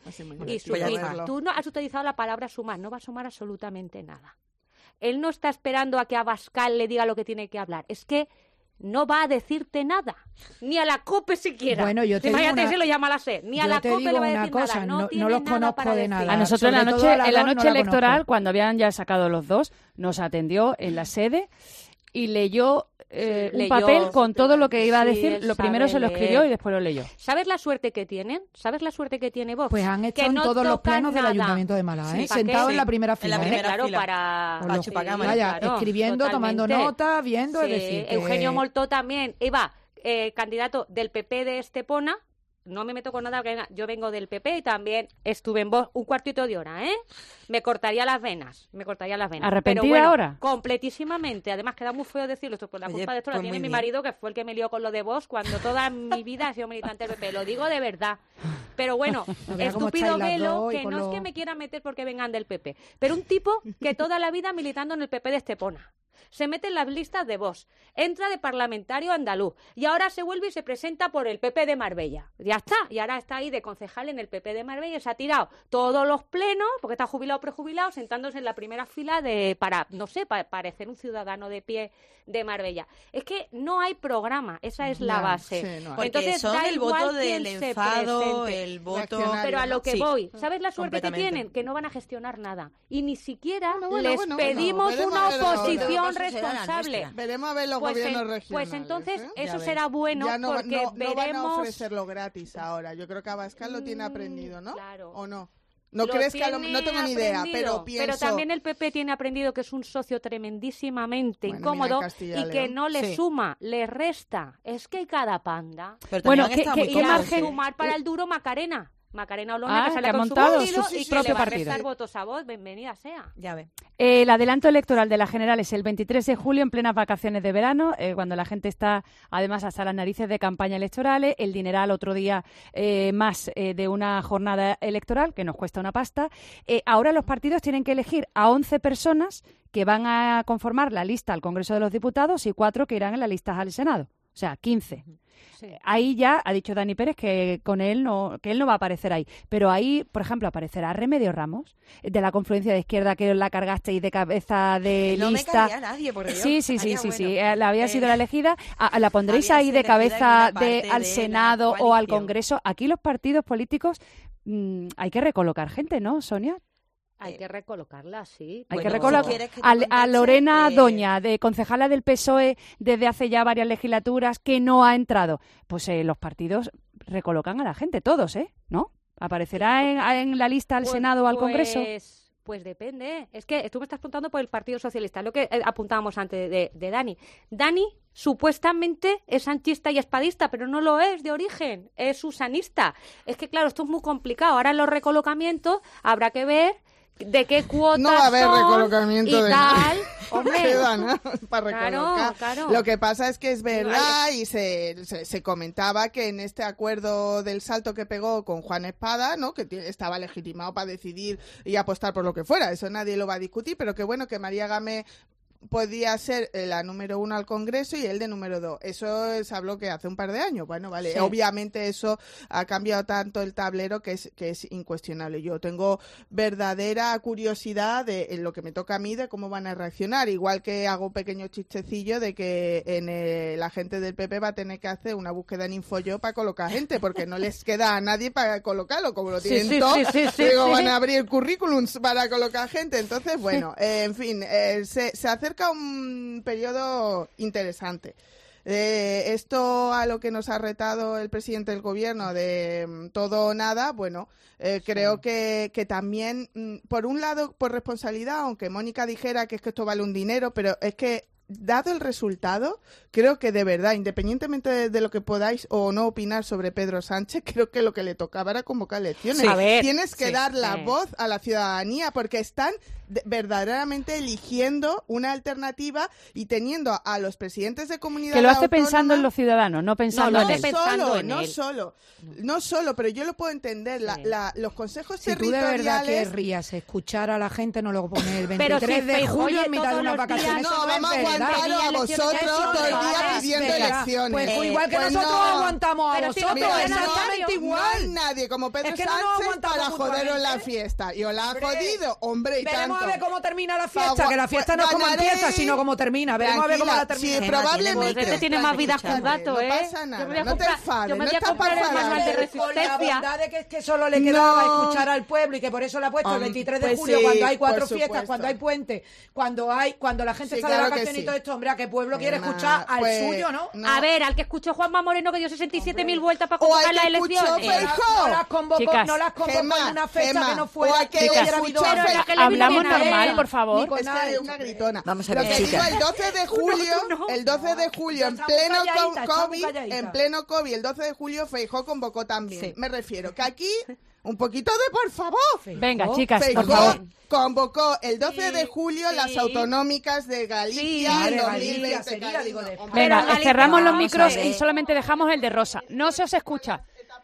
fin. Tú no has utilizado la palabra sumar, no va a sumar absolutamente nada. Él no está esperando a que Abascal le diga lo que tiene que hablar. Es que no va a decirte nada, ni a la COPE siquiera. Bueno, yo te Imagínate si lo llama a la SER, ni a la COPE le va a decir cosa, nada. No los conozco de nada. A nosotros en la noche electoral, cuando habían ya sacado los dos, nos atendió en la sede y leyó un papel con todo lo que iba a decir. Lo primero se lo escribió y después lo leyó. ¿Sabes la suerte que tienen? ¿Sabes la suerte que tiene Vox? Pues han hecho en todos los plenos del Ayuntamiento de Málaga, sentado en la primera fila. Claro, para chupacámara. Vaya, escribiendo, tomando nota, viendo, es decir... Eugenio Moltó también iba candidato del PP de Estepona. No me meto con nada, porque yo vengo del PP y también estuve en Vox un cuartito de hora, ¿eh? Me cortaría las venas. ¿Arrepentida pero bueno, ahora? Completísimamente. Además, queda muy feo decirlo esto, porque la culpa de esto la tiene mi marido, que fue el que me lió con lo de Vox cuando toda mi vida he sido militante del PP. Lo digo de verdad. Pero bueno, estúpido Velo, que no es que me quiera meter porque vengan del PP, pero un tipo que toda la vida militando en el PP de Estepona. Se mete en las listas de Vox, entra de parlamentario andaluz y ahora se vuelve y se presenta por el PP de Marbella. Ya está, y ahora está ahí de concejal en el PP de Marbella y se ha tirado todos los plenos, porque está jubilado o prejubilado, sentándose en la primera fila para parecer un ciudadano de pie de Marbella. Es que no hay programa, esa es la base. Sí, no. Entonces son da el voto del enfado, el voto... Pero a lo que voy, ¿sabes la suerte que tienen? Que no van a gestionar nada. Y ni siquiera les pedimos una oposición responsable. Veremos a ver los gobiernos regionales. Pues entonces eso será bueno, porque no van a ofrecerlo gratis ahora. Yo creo que Abascal lo tiene aprendido, ¿no? Claro. ¿O no? No crees que no tengo ni idea, pero pienso... Pero también el PP tiene aprendido que es un socio tremendísimamente incómodo y que no le suma, le resta. Es que hay cada panda. Bueno, ¿qué margen sumar para el duro Macarena? Macarena Olona, que sale con su partido y que le va a restar votos a Vox, bienvenida sea. Ya ve. El adelanto electoral de las generales el 23 de julio en plenas vacaciones de verano, cuando la gente está además hasta las narices de campaña electorales, el dineral otro día más de una jornada electoral que nos cuesta una pasta. Ahora los partidos tienen que elegir a 11 personas que van a conformar la lista al Congreso de los Diputados y 4 que irán en la lista al Senado. O sea, 15. Sí. Ahí ya ha dicho Dani Pérez que él no va a aparecer ahí. Pero ahí, por ejemplo, aparecerá Remedios Ramos, de la confluencia de izquierda, que la cargasteis de cabeza de no lista. No me caía nadie, por Dios. Sí. La había sido la elegida. ¿La pondréis ahí de cabeza al Senado o al Congreso? Aquí los partidos políticos hay que recolocar gente, ¿no, Sonia? Hay que recolocarla, sí. Hay que recolocar a Lorena Doña, de concejala del PSOE desde hace ya varias legislaturas, que no ha entrado. Pues los partidos recolocan a la gente, todos, ¿no? ¿Aparecerá en la lista al Senado o al Congreso? Pues depende. Es que tú me estás preguntando por el Partido Socialista, lo que apuntábamos antes de Dani. Dani supuestamente es sanchista y espadista, pero no lo es de origen, es usanista. Es que claro, esto es muy complicado. Ahora en los recolocamientos habrá que ver de qué cuotas No va a haber son recolocamiento y de tal. nada. Hombre, Queda, ¿no? Para recolocar. Claro. Lo que pasa es que es verdad y se comentaba que en este acuerdo del salto que pegó con Juan Espada, ¿no? Que estaba legitimado para decidir y apostar por lo que fuera. Eso nadie lo va a discutir, pero que bueno que María Gámez podía ser la número 1 al Congreso y él de número 2. Eso se habló que hace un par de años. Bueno, vale, Sí. obviamente eso ha cambiado tanto el tablero que es incuestionable. Yo tengo verdadera curiosidad en lo que me toca a mí de cómo van a reaccionar. Igual que hago un pequeño chistecillo de que la gente del PP va a tener que hacer una búsqueda en Infoyo para colocar gente, porque no les queda a nadie para colocarlo, como lo Sí, tienen sí, todos. sí, sí, Digo, sí. van a abrir currículums para colocar gente. Entonces, bueno, en fin, se acerca un periodo interesante. Esto a lo que nos ha retado el presidente del gobierno de todo o nada, bueno, creo que también, por un lado, por responsabilidad, aunque Mónica dijera que es que esto vale un dinero, pero es que dado el resultado, creo que de verdad, independientemente de lo que podáis o no opinar sobre Pedro Sánchez, creo que lo que le tocaba era convocar elecciones. Sí. A ver, Tienes que sí, dar la sí. voz a la ciudadanía porque están verdaderamente eligiendo una alternativa y teniendo a los presidentes de comunidades Que lo hace autónomas. pensando en los ciudadanos, no pensando en él. No solo, pero yo lo puedo entender. Los consejos Si tú de territoriales. verdad querrías escuchar a la gente, no lo pones el Pero 23 si de Feijóo, julio oye, en mitad de todos unas los días- vacaciones. No, Eso no vamos a es verdad. aguantaros a vosotros todo el día pidiendo Venga, elecciones. Pues igual que Pues nosotros no. aguantamos a Pero si vosotros, no tiene exactamente nada, igual. No hay nadie como Pedro Es que no nos Sánchez aguantamos para joderos la mutuamente. fiesta. Y os la ha Hombre, jodido, hombre, y Veremos tanto. a ver cómo termina la fiesta, que la fiesta no es como ganaré. empieza, sino como termina. Veremos a ver cómo la Tranquila, termina. sí, probablemente. Pues este tiene más vidas que un gato, No ¿eh? pasa nada, Yo me voy a no te comprar, enfades, yo me no voy a estás comprar el para manual de Con la resistencia. bondad de que solo le quedaba No. escuchar al pueblo y que por eso le ha puesto el 23 de Pues julio sí, cuando hay 4 por fiestas, supuesto. cuando hay puente, cuando la gente Sí, está de claro que vacaciones sí. y todo esto, hombre, a qué pueblo quiere Emma, escuchar al pues, suyo, ¿no? A ver, al que escuchó Juanma Moreno que dio 67.000 vueltas para O convocar al las que escuchó elecciones. Feijóo. No las convocó, Chicas. no las convocó Gemma, en una fecha Gemma, que no fuera o a que que hubiera hubiera habido escuchado antes. Feijóo. que le Hablamos viene a normal, él. por favor. Ni con Es que nadie. es una gritona. Vamos a Lo ver, que digo, chicas. el 12 de julio, el 12 de julio, en Está pleno muy calladita, está muy COVID, calladita. en pleno COVID, el 12 de julio Feijóo convocó también. Sí. Me refiero que aquí, un poquito de por favor. Venga, chicas, por Feijóo favor. convocó el 12 de julio las autonómicas de Galicia en Madre, 2020. Galicia sería, cariño. digo, de Hombre, Venga, Galicia, cerramos los vamos a micros ver. y solamente dejamos el de Rosa. No se os escucha.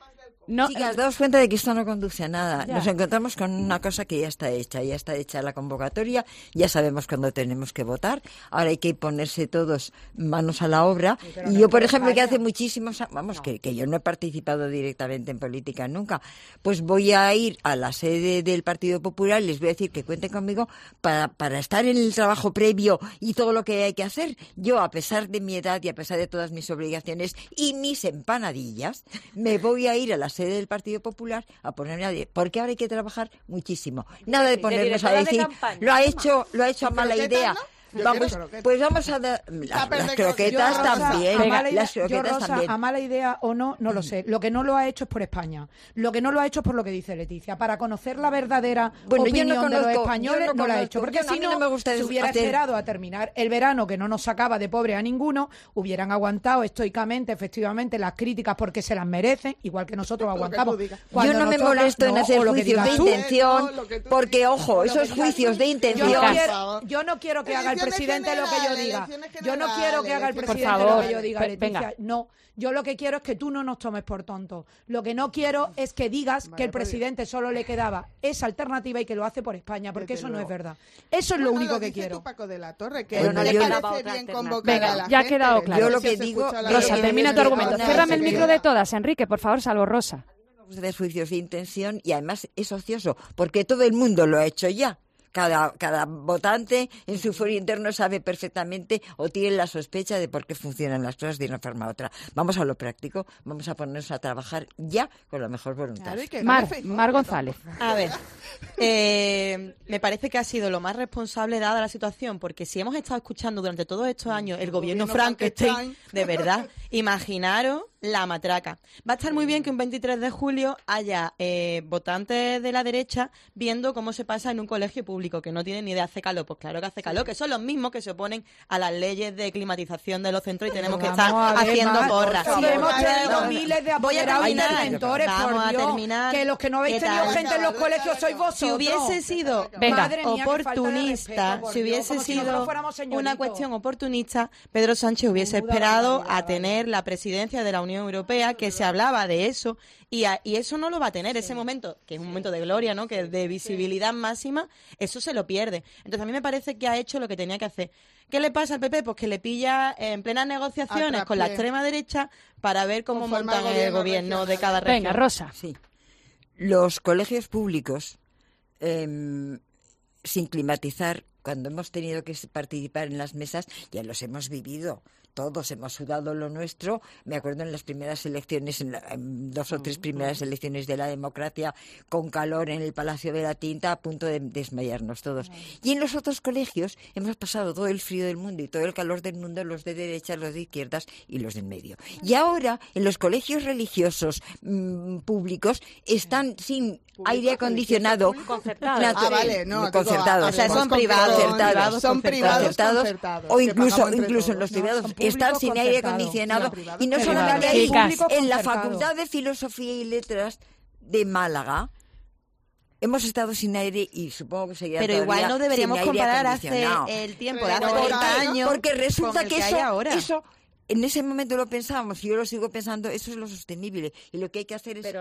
No, Chicas, daos cuenta de que esto no conduce a nada. Ya. Nos encontramos con una cosa que ya está hecha la convocatoria, ya sabemos cuándo tenemos que votar, ahora hay que ponerse todos manos a la obra. Y yo, por ejemplo, que hace muchísimos vamos, que yo no he participado directamente en política nunca, pues voy a ir a la sede del Partido Popular y les voy a decir que cuenten conmigo para estar en el trabajo previo y todo lo que hay que hacer. Yo, a pesar de mi edad y a pesar de todas mis obligaciones y mis empanadillas, me voy a ir a la sede del Partido Popular a ponerme a porque ahora hay que trabajar muchísimo. Nada de ponernos a directora de decir, campaña. lo ha hecho a mala croquetas, idea. ¿no? Yo Vamos, quiero croquetas. pues vamos a dar las croquetas Yo, Rosa, también, a mala idea- las yo, croquetas Rosa, también. a mala idea o no, no lo sé. Lo que no lo ha hecho es por España. Lo que no lo ha hecho es por lo que dice Leticia. Para conocer la verdadera Bueno, yo opinión no de conozco- los españoles, yo no lo ha conozco. hecho. Porque Yo no- a si mí no, no me gusta se hubiera hacer- esperado a terminar el verano, que no nos sacaba de pobre a ninguno, hubieran aguantado estoicamente, efectivamente, las críticas porque se las merecen, igual que nosotros aguantamos. Yo no me molesto en hacer juicios de intención, porque, ojo, esos juicios de intención... Yo no quiero que haga el presidente lo que yo diga. Yo no quiero que haga el Por presidente favor, lo que yo diga, Leticia. venga. No, yo lo que quiero es que tú no nos tomes por tontos. Lo que no quiero es que digas que el presidente solo le quedaba esa alternativa y que lo hace por España, porque eso no es verdad. Eso es lo único que quiero. Paco de la Torre, que Bueno, no le yo- parece bien convocar Venga, a la ya ha gente. quedado claro. Yo lo No sé que si has digo- escuchado la Rosa, radio. termina tu argumento. no, Ciérrame el no, micro de todas, Enrique, por favor, salvo Rosa. de juicios de intención y además es ocioso porque todo el mundo lo ha hecho ya. Cada votante en su foro interno sabe perfectamente o tiene la sospecha de por qué funcionan las cosas de una forma u otra. Vamos a lo práctico, vamos a ponernos a trabajar ya con la mejor voluntad. Mar González. A ver, me parece que ha sido lo más responsable dada la situación, porque si hemos estado escuchando durante todos estos años el gobierno Frankenstein, de verdad, Imaginaros la matraca. Va a estar muy bien que un 23 de julio haya votantes de la derecha viendo cómo se pasa en un colegio público, que no tienen ni idea. Hace calor, pues claro que hace calor, que son los mismos que se oponen a las leyes de climatización de los centros y tenemos que estar haciendo porras. Si hemos tenido miles de apoderados interventores, por Dios, que los que no habéis tenido gente en los colegios sois vosotros. Si hubiese sido oportunista, si hubiese sido una cuestión oportunista, Pedro Sánchez hubiese esperado a tener la presidencia de la Unión Europea, que se hablaba de eso, y eso no lo va a tener. Ese momento, que es un momento de gloria, ¿no?, que es de visibilidad máxima, eso se lo pierde. Entonces a mí me parece que ha hecho lo que tenía que hacer. ¿Qué le pasa al PP? Pues que le pilla en plenas negociaciones con la extrema derecha para ver cómo montan el gobierno de cada región. Venga, Rosa. Sí. Los colegios públicos, sin climatizar, cuando hemos tenido que participar en las mesas, ya los hemos vivido. Todos hemos sudado lo nuestro. Me acuerdo en las primeras elecciones, en 2 o 3 primeras elecciones de la democracia, con calor en el Palacio de la Tinta, a punto de desmayarnos todos. Y en los otros colegios hemos pasado todo el frío del mundo y todo el calor del mundo, los de derechas, los de izquierdas y los del medio. Y ahora, en los colegios religiosos públicos, están sin aire acondicionado. Concertados. Vale, no. Concertados. O sea, son privados. Son privados concertados. O incluso en los privados están sin aire acondicionado. Y no solamente ahí, en la Facultad de Filosofía y Letras de Málaga hemos estado sin aire y supongo que seguirá Pero igual no deberíamos comparar hace el tiempo de hace 30 años porque resulta que hay ahora. eso en ese momento lo pensábamos y yo lo sigo pensando, eso es lo sostenible y lo que hay que hacer es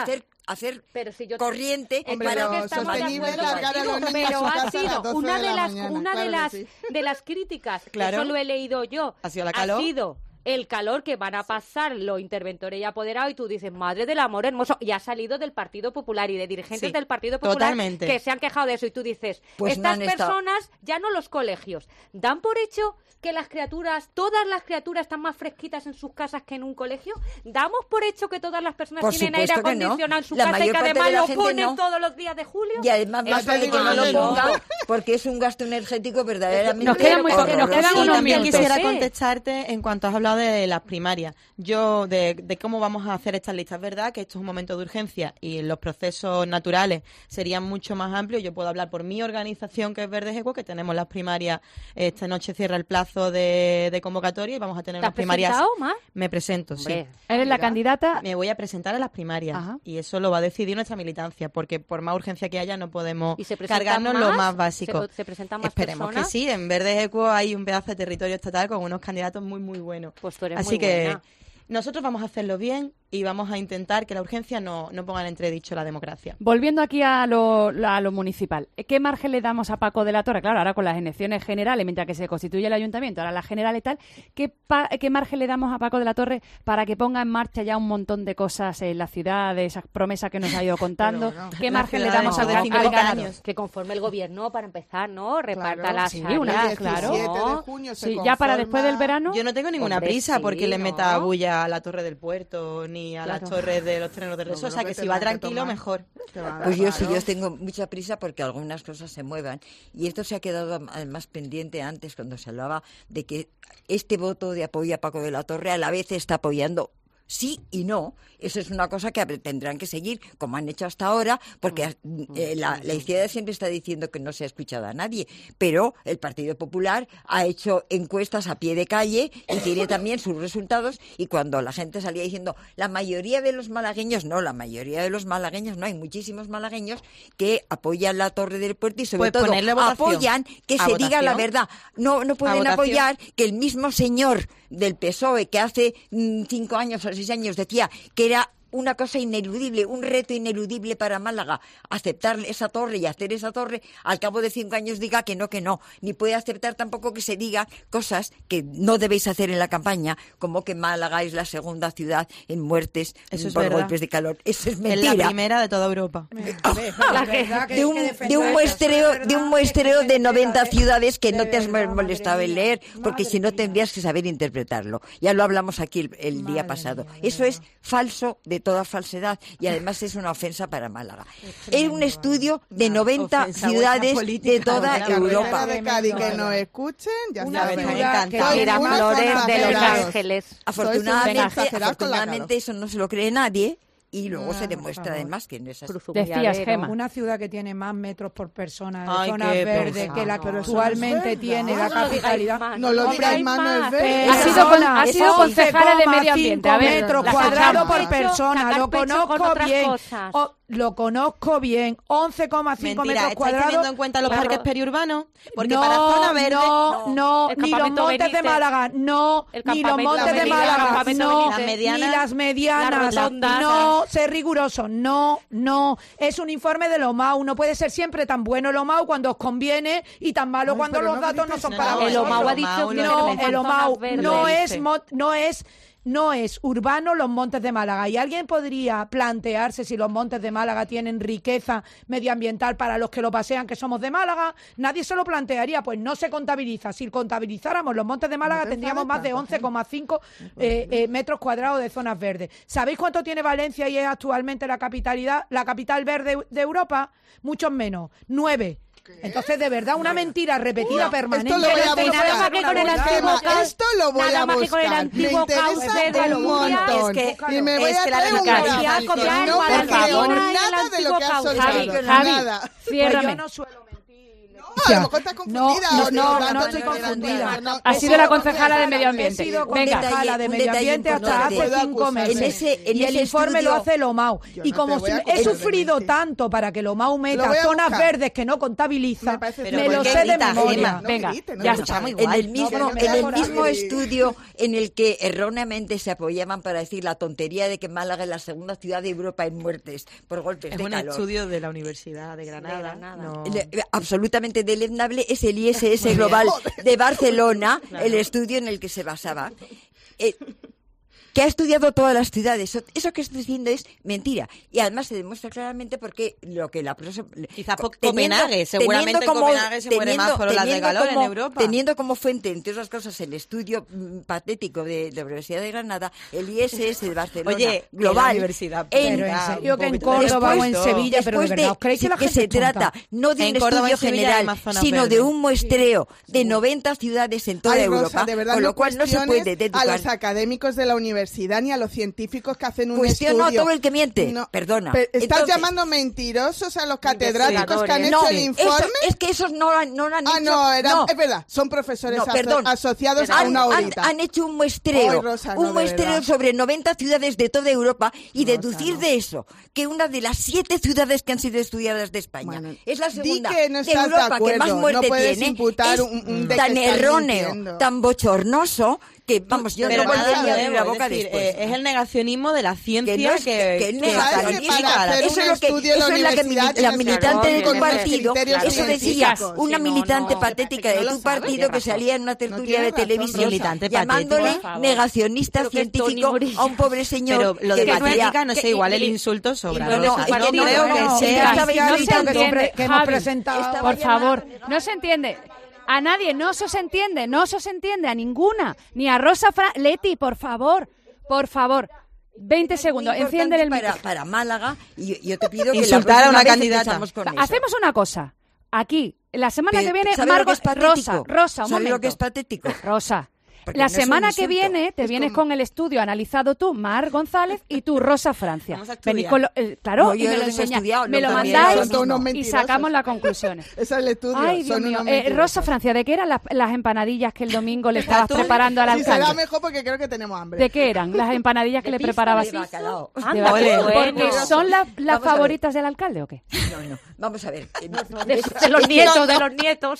hacer corriente para sostenible largar a los niños pero a su ha casa a las sido 12 una de de la las mañana, de las críticas, Claro. que eso lo he leído yo, ¿Ha sido la calor? ha sido el calor que van a pasar los interventores y apoderados, y tú dices, madre del amor hermoso, y ha salido del Partido Popular y de dirigentes Sí, del Partido Popular totalmente. que se han quejado de eso, y tú dices, Pues no estas han estado. personas, ya no los colegios, dan por hecho que las criaturas, todas las criaturas están más fresquitas en sus casas que en un colegio. ¿Damos por hecho que todas las personas Por tienen aire supuesto que no. acondicionado en su La casa y mayor que parte además de la lo gente ponen no. todos los días de julio? y además más Eso vale que no lo vale, ¿no? ponga porque es un gasto energético verdaderamente Nos quedan muy poco, nos horroroso. quedan Sí, unos también minutos. quisiera Sí. contestarte en cuanto has hablado de las primarias. Yo, de cómo vamos a hacer estas listas, ¿verdad? Que esto es un momento de urgencia y los procesos naturales serían mucho más amplios. Yo puedo hablar por mi organización, que es Verdes Equo, que tenemos las primarias. Esta noche cierra el plazo de convocatoria y vamos a tener ¿Te has unas primarias. presentado, Mar? Me presento, Hombre, sí. ¿Eres la candidata? Me voy a presentar a las primarias Ajá. y eso lo va a decidir nuestra militancia, porque por más urgencia que haya no podemos ¿Y se presentan cargarnos lo más? más básico. ¿Se presentan más Esperemos personas? que sí. En Verdes Equo hay un pedazo de territorio estatal con unos candidatos muy, muy buenos. Pues tú eres Así muy que buena. nosotros vamos a hacerlo bien y vamos a intentar que la urgencia no ponga en entredicho la democracia. Volviendo aquí a lo municipal, ¿qué margen le damos a Paco de la Torre? Claro, ahora con las elecciones generales, mientras que se constituye el ayuntamiento, ahora las generales y tal, ¿qué margen le damos a Paco de la Torre para que ponga en marcha ya un montón de cosas en la ciudad, de esas promesas que nos ha ido contando? ¿Qué La margen le ciudad damos de al 50 ganador? años. Que conforme el gobierno, para empezar, ¿no? Reparta Claro, las sí, áreas, una- El claro. 17 de junio se Sí, ya para conforma- después del verano. Yo no tengo ninguna Hombre, prisa sí, porque le ¿no? meta bulla a la Torre del Puerto ni a las Claro. torres de los trenes de reso. O sea, que si va tranquilo, mejor. Pues yo sí, yo tengo mucha prisa porque algunas cosas se muevan. Y esto se ha quedado además pendiente antes cuando se hablaba de que este voto de apoyo a Paco de la Torre a la vez está apoyando sí y no. Eso es una cosa que tendrán que seguir como han hecho hasta ahora, porque la izquierda siempre está diciendo que no se ha escuchado a nadie, pero el Partido Popular ha hecho encuestas a pie de calle y tiene también sus resultados, y cuando la gente salía diciendo la mayoría de los malagueños, no, hay muchísimos malagueños que apoyan la Torre del Puerto y sobre Pues todo ponerle votación. apoyan que ¿A se diga la votación? verdad. No pueden votación? apoyar que el mismo señor del PSOE que hace 5 años o 6 años decía que era una cosa ineludible, un reto ineludible para Málaga, aceptar esa torre y hacer esa torre, al cabo de 5 años diga que no, ni puede aceptar tampoco que se diga cosas que no debéis hacer en la campaña, como que Málaga es la segunda ciudad en muertes Eso es por verdad. golpes de calor. Eso es Es mentira. la primera de toda Europa. De un muestreo de 90 ciudades que no te has molestado en leer, porque si no tendrías que saber interpretarlo. Ya lo hablamos aquí el día pasado. Eso es falso de toda falsedad y además es una ofensa para Málaga. Es un estudio de 90 ciudades de toda Europa. De Cádiz que nos escuchen, ya saben, que tira flores de Los Ángeles. Afortunadamente eso no se lo cree nadie. Y luego se demuestra además que no es así. Decías, Gemma. Una ciudad que tiene más metros por persona de Ay, zonas qué verdes que la que actualmente tiene la capitalidad. No lo digáis más, no es verdad. Ha sido concejala de medio ambiente. A ver, metros la cuadrados escuchamos. por persona. Lo conozco bien. cosas. Lo conozco bien. 11,5 Mentira, metros ¿estáis cuadrados. teniendo en cuenta los Claro. parques periurbanos? Porque no, para zona verde... no, El ni los campamento montes de Benítez. Málaga, no, El ni los campamento montes de Benítez, Málaga, campamento no, Benítez. Las medianas, ni las medianas, las rotondas. no, ser riguroso, no, es un informe de OMAU, no puede ser siempre tan bueno el OMAU cuando os conviene y tan malo Ay, cuando pero los no datos no grites son nada. para El vosotros. OMAU ha dicho que No, en el OMAU zonas verdes, no es urbano los montes de Málaga. Y alguien podría plantearse si los montes de Málaga tienen riqueza medioambiental para los que lo pasean, que somos de Málaga. Nadie se lo plantearía, pues no se contabiliza. Si contabilizáramos los montes de Málaga tendríamos más de 11,5 metros cuadrados de zonas verdes. ¿Sabéis cuánto tiene Valencia y es actualmente la capital verde de Europa? Muchos menos, 9. Entonces, de verdad, una mentira repetida permanente. Esto lo voy a Nada buscar. más que con el antiguo caos. Esto lo voy Nada a más que con el buscar. antiguo Me cauce interesa de un Luria. montón. Y me voy a que la traer un democracia gráfico. copiar No me creo Guadalajara y el nada de lo que has antiguo soltado. caos. Nada. Ciérrame. Pues yo no suelo mentir. A lo mejor estás confundida. o No los estoy datos confundida. no- Ha sido la concejala de medio He ambiente. sido Venga. concejala de un medio detalle ambiente hasta importante. hace 5 meses. En Y el ese informe estudio- lo hace el OMAU. Yo Y no como te voy a he acusar de sufrido mentir. tanto para que el OMAU Lo meta voy a zonas buscar. verdes que no contabiliza, Me parece me súper lo bien. sé de Grita, memoria. Gemma. Venga, grites, no ya grites. está. En el mismo, no me en el da mismo coraje. estudio en el que erróneamente se apoyaban para decir la tontería de que Málaga es la segunda ciudad de Europa en muertes por golpes Es de un calor. estudio de la Universidad de Granada. No. Absolutamente deleznable es el ISS Global de Barcelona, el estudio en el que se basaba. Que ha estudiado todas las ciudades. Eso que estoy diciendo es mentira. Y además se demuestra claramente porque lo que la prosa... Quizás Copenhague, seguramente Copenhague se muere más por olas de calor en Europa. Teniendo como fuente, entre otras cosas, el estudio patético de la Universidad de Granada, el ISS de Barcelona Oye, Global. la universidad, Pero en serio que en Córdoba o en Sevilla, pero de verdad, ¿os creéis que la gente se es tonta? trata no de En un Córdoba y estudio Sevilla hay general, más zonas sino de verdes. un muestreo de 90 ciudades en toda Ay, Europa, Rosa, de verdad, con lo cual no se cuestiones puede a dedicar. los académicos de la universidad ni a los científicos que hacen un Cuestión no a estudio. todo el que miente, No, perdona. ¿Estás Entonces- llamando mentirosos a los catedráticos que han No, hecho el informe? es que esos no lo han Ah, hecho. no, no. es verdad, son profesores No, perdón. asociados a una horita. Han hecho un muestreo, Ay, Rosa, no, un de muestreo verdad. sobre 90 ciudades de toda Europa y deducir de eso que una de las 7 ciudades que han sido estudiadas de España es la segunda que no de estás de Europa que acuerdo, más no muerte puedes tiene, imputar es un de que tan estás erróneo, mintiendo. tan bochornoso que, vamos, yo Pero no volvería nada a abrir la nuevo, boca es decir, después. es el negacionismo de la ciencia Que no es- que no es califica para a la- hacer Eso un estudio en la universidad, la militante de tu partido, eso decía una militante patética de tu partido que salía en una tertulia de televisión Militante llamándole patética. negacionista Pero que científico Toni a un pobre señor Pero lo de que decía- patética no sé, igual el insulto sobra. no, Rosa. es que No no, creo no, que es que sea. estaba No se gritando entiende, que hemos Javi, presentado. por favor, no se entiende. A nadie, no se os entiende, a ninguna. Ni a Rosa Leti, por favor, 20 segundos, enciende el micrófono. para Málaga y yo te pido que Insultar la a una próxima vez candidata. empezamos con eso. Hacemos una cosa. Aquí, la semana Pero, que viene, ¿sabe lo que Margot, es patético? Rosa, un ¿Sabe momento. lo que es patético? Rosa. Porque La no es un semana que insulto. viene te vienes con el estudio analizado tú, Mar González, y tú, Rosa Francia. Vamos a Venís estudiar. con claro, No, y yo me lo los he enseñáis. estudiado, Me no, lo también mandáis son unos y mentirosos. sacamos las conclusiones. Ese es el estudio. Ay, Dios son mío. unos mentirosos. Rosa Francia, ¿de qué eran las empanadillas que el domingo le estabas preparando al Sí, será alcalde? mejor porque creo que tenemos hambre. ¿De qué eran las empanadillas que le preparabas? De bacalao. De Anda, bacalao. qué Porque bueno. son las Vamos a ver. favoritas del alcalde, ¿o qué? No, vamos a ver. De los nietos, de los nietos.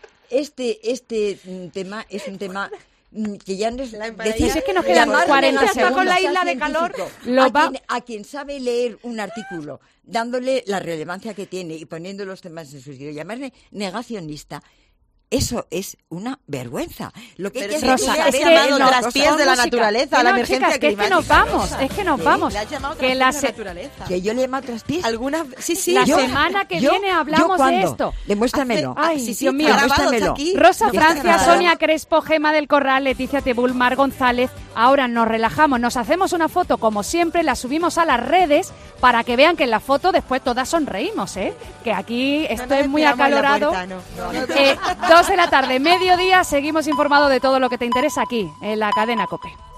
Este tema es un tema que ya no es Si es que nos quedan llamarle 40 negacionista segundos. con la isla de calor. científico a quien sabe leer un artículo, dándole la relevancia que tiene y poniendo los temas en su sitio, llamarle negacionista Eso es una vergüenza. Lo que hay que Rosa, hacer es que llamado traspiés de la naturaleza, la emergencia chicas, climática. que nos vamos. Le has llamado Que traspiés de la naturaleza. Que yo le he llamado traspiés. Algunas, sí. La semana que viene hablamos de esto. Demuéstramelo. Ay, sí, Dios mío. Demuéstramelo. Rosa No está Francia, grabado. Sonia Crespo, Gema del Corral, Leticia Tebul, Mar González. Ahora nos relajamos, nos hacemos una foto como siempre, la subimos a las redes para que vean que en la foto después todas sonreímos, ¿eh? Que aquí esto es muy acalorado. 2 de la tarde, mediodía, seguimos informados de todo lo que te interesa aquí, en la cadena COPE.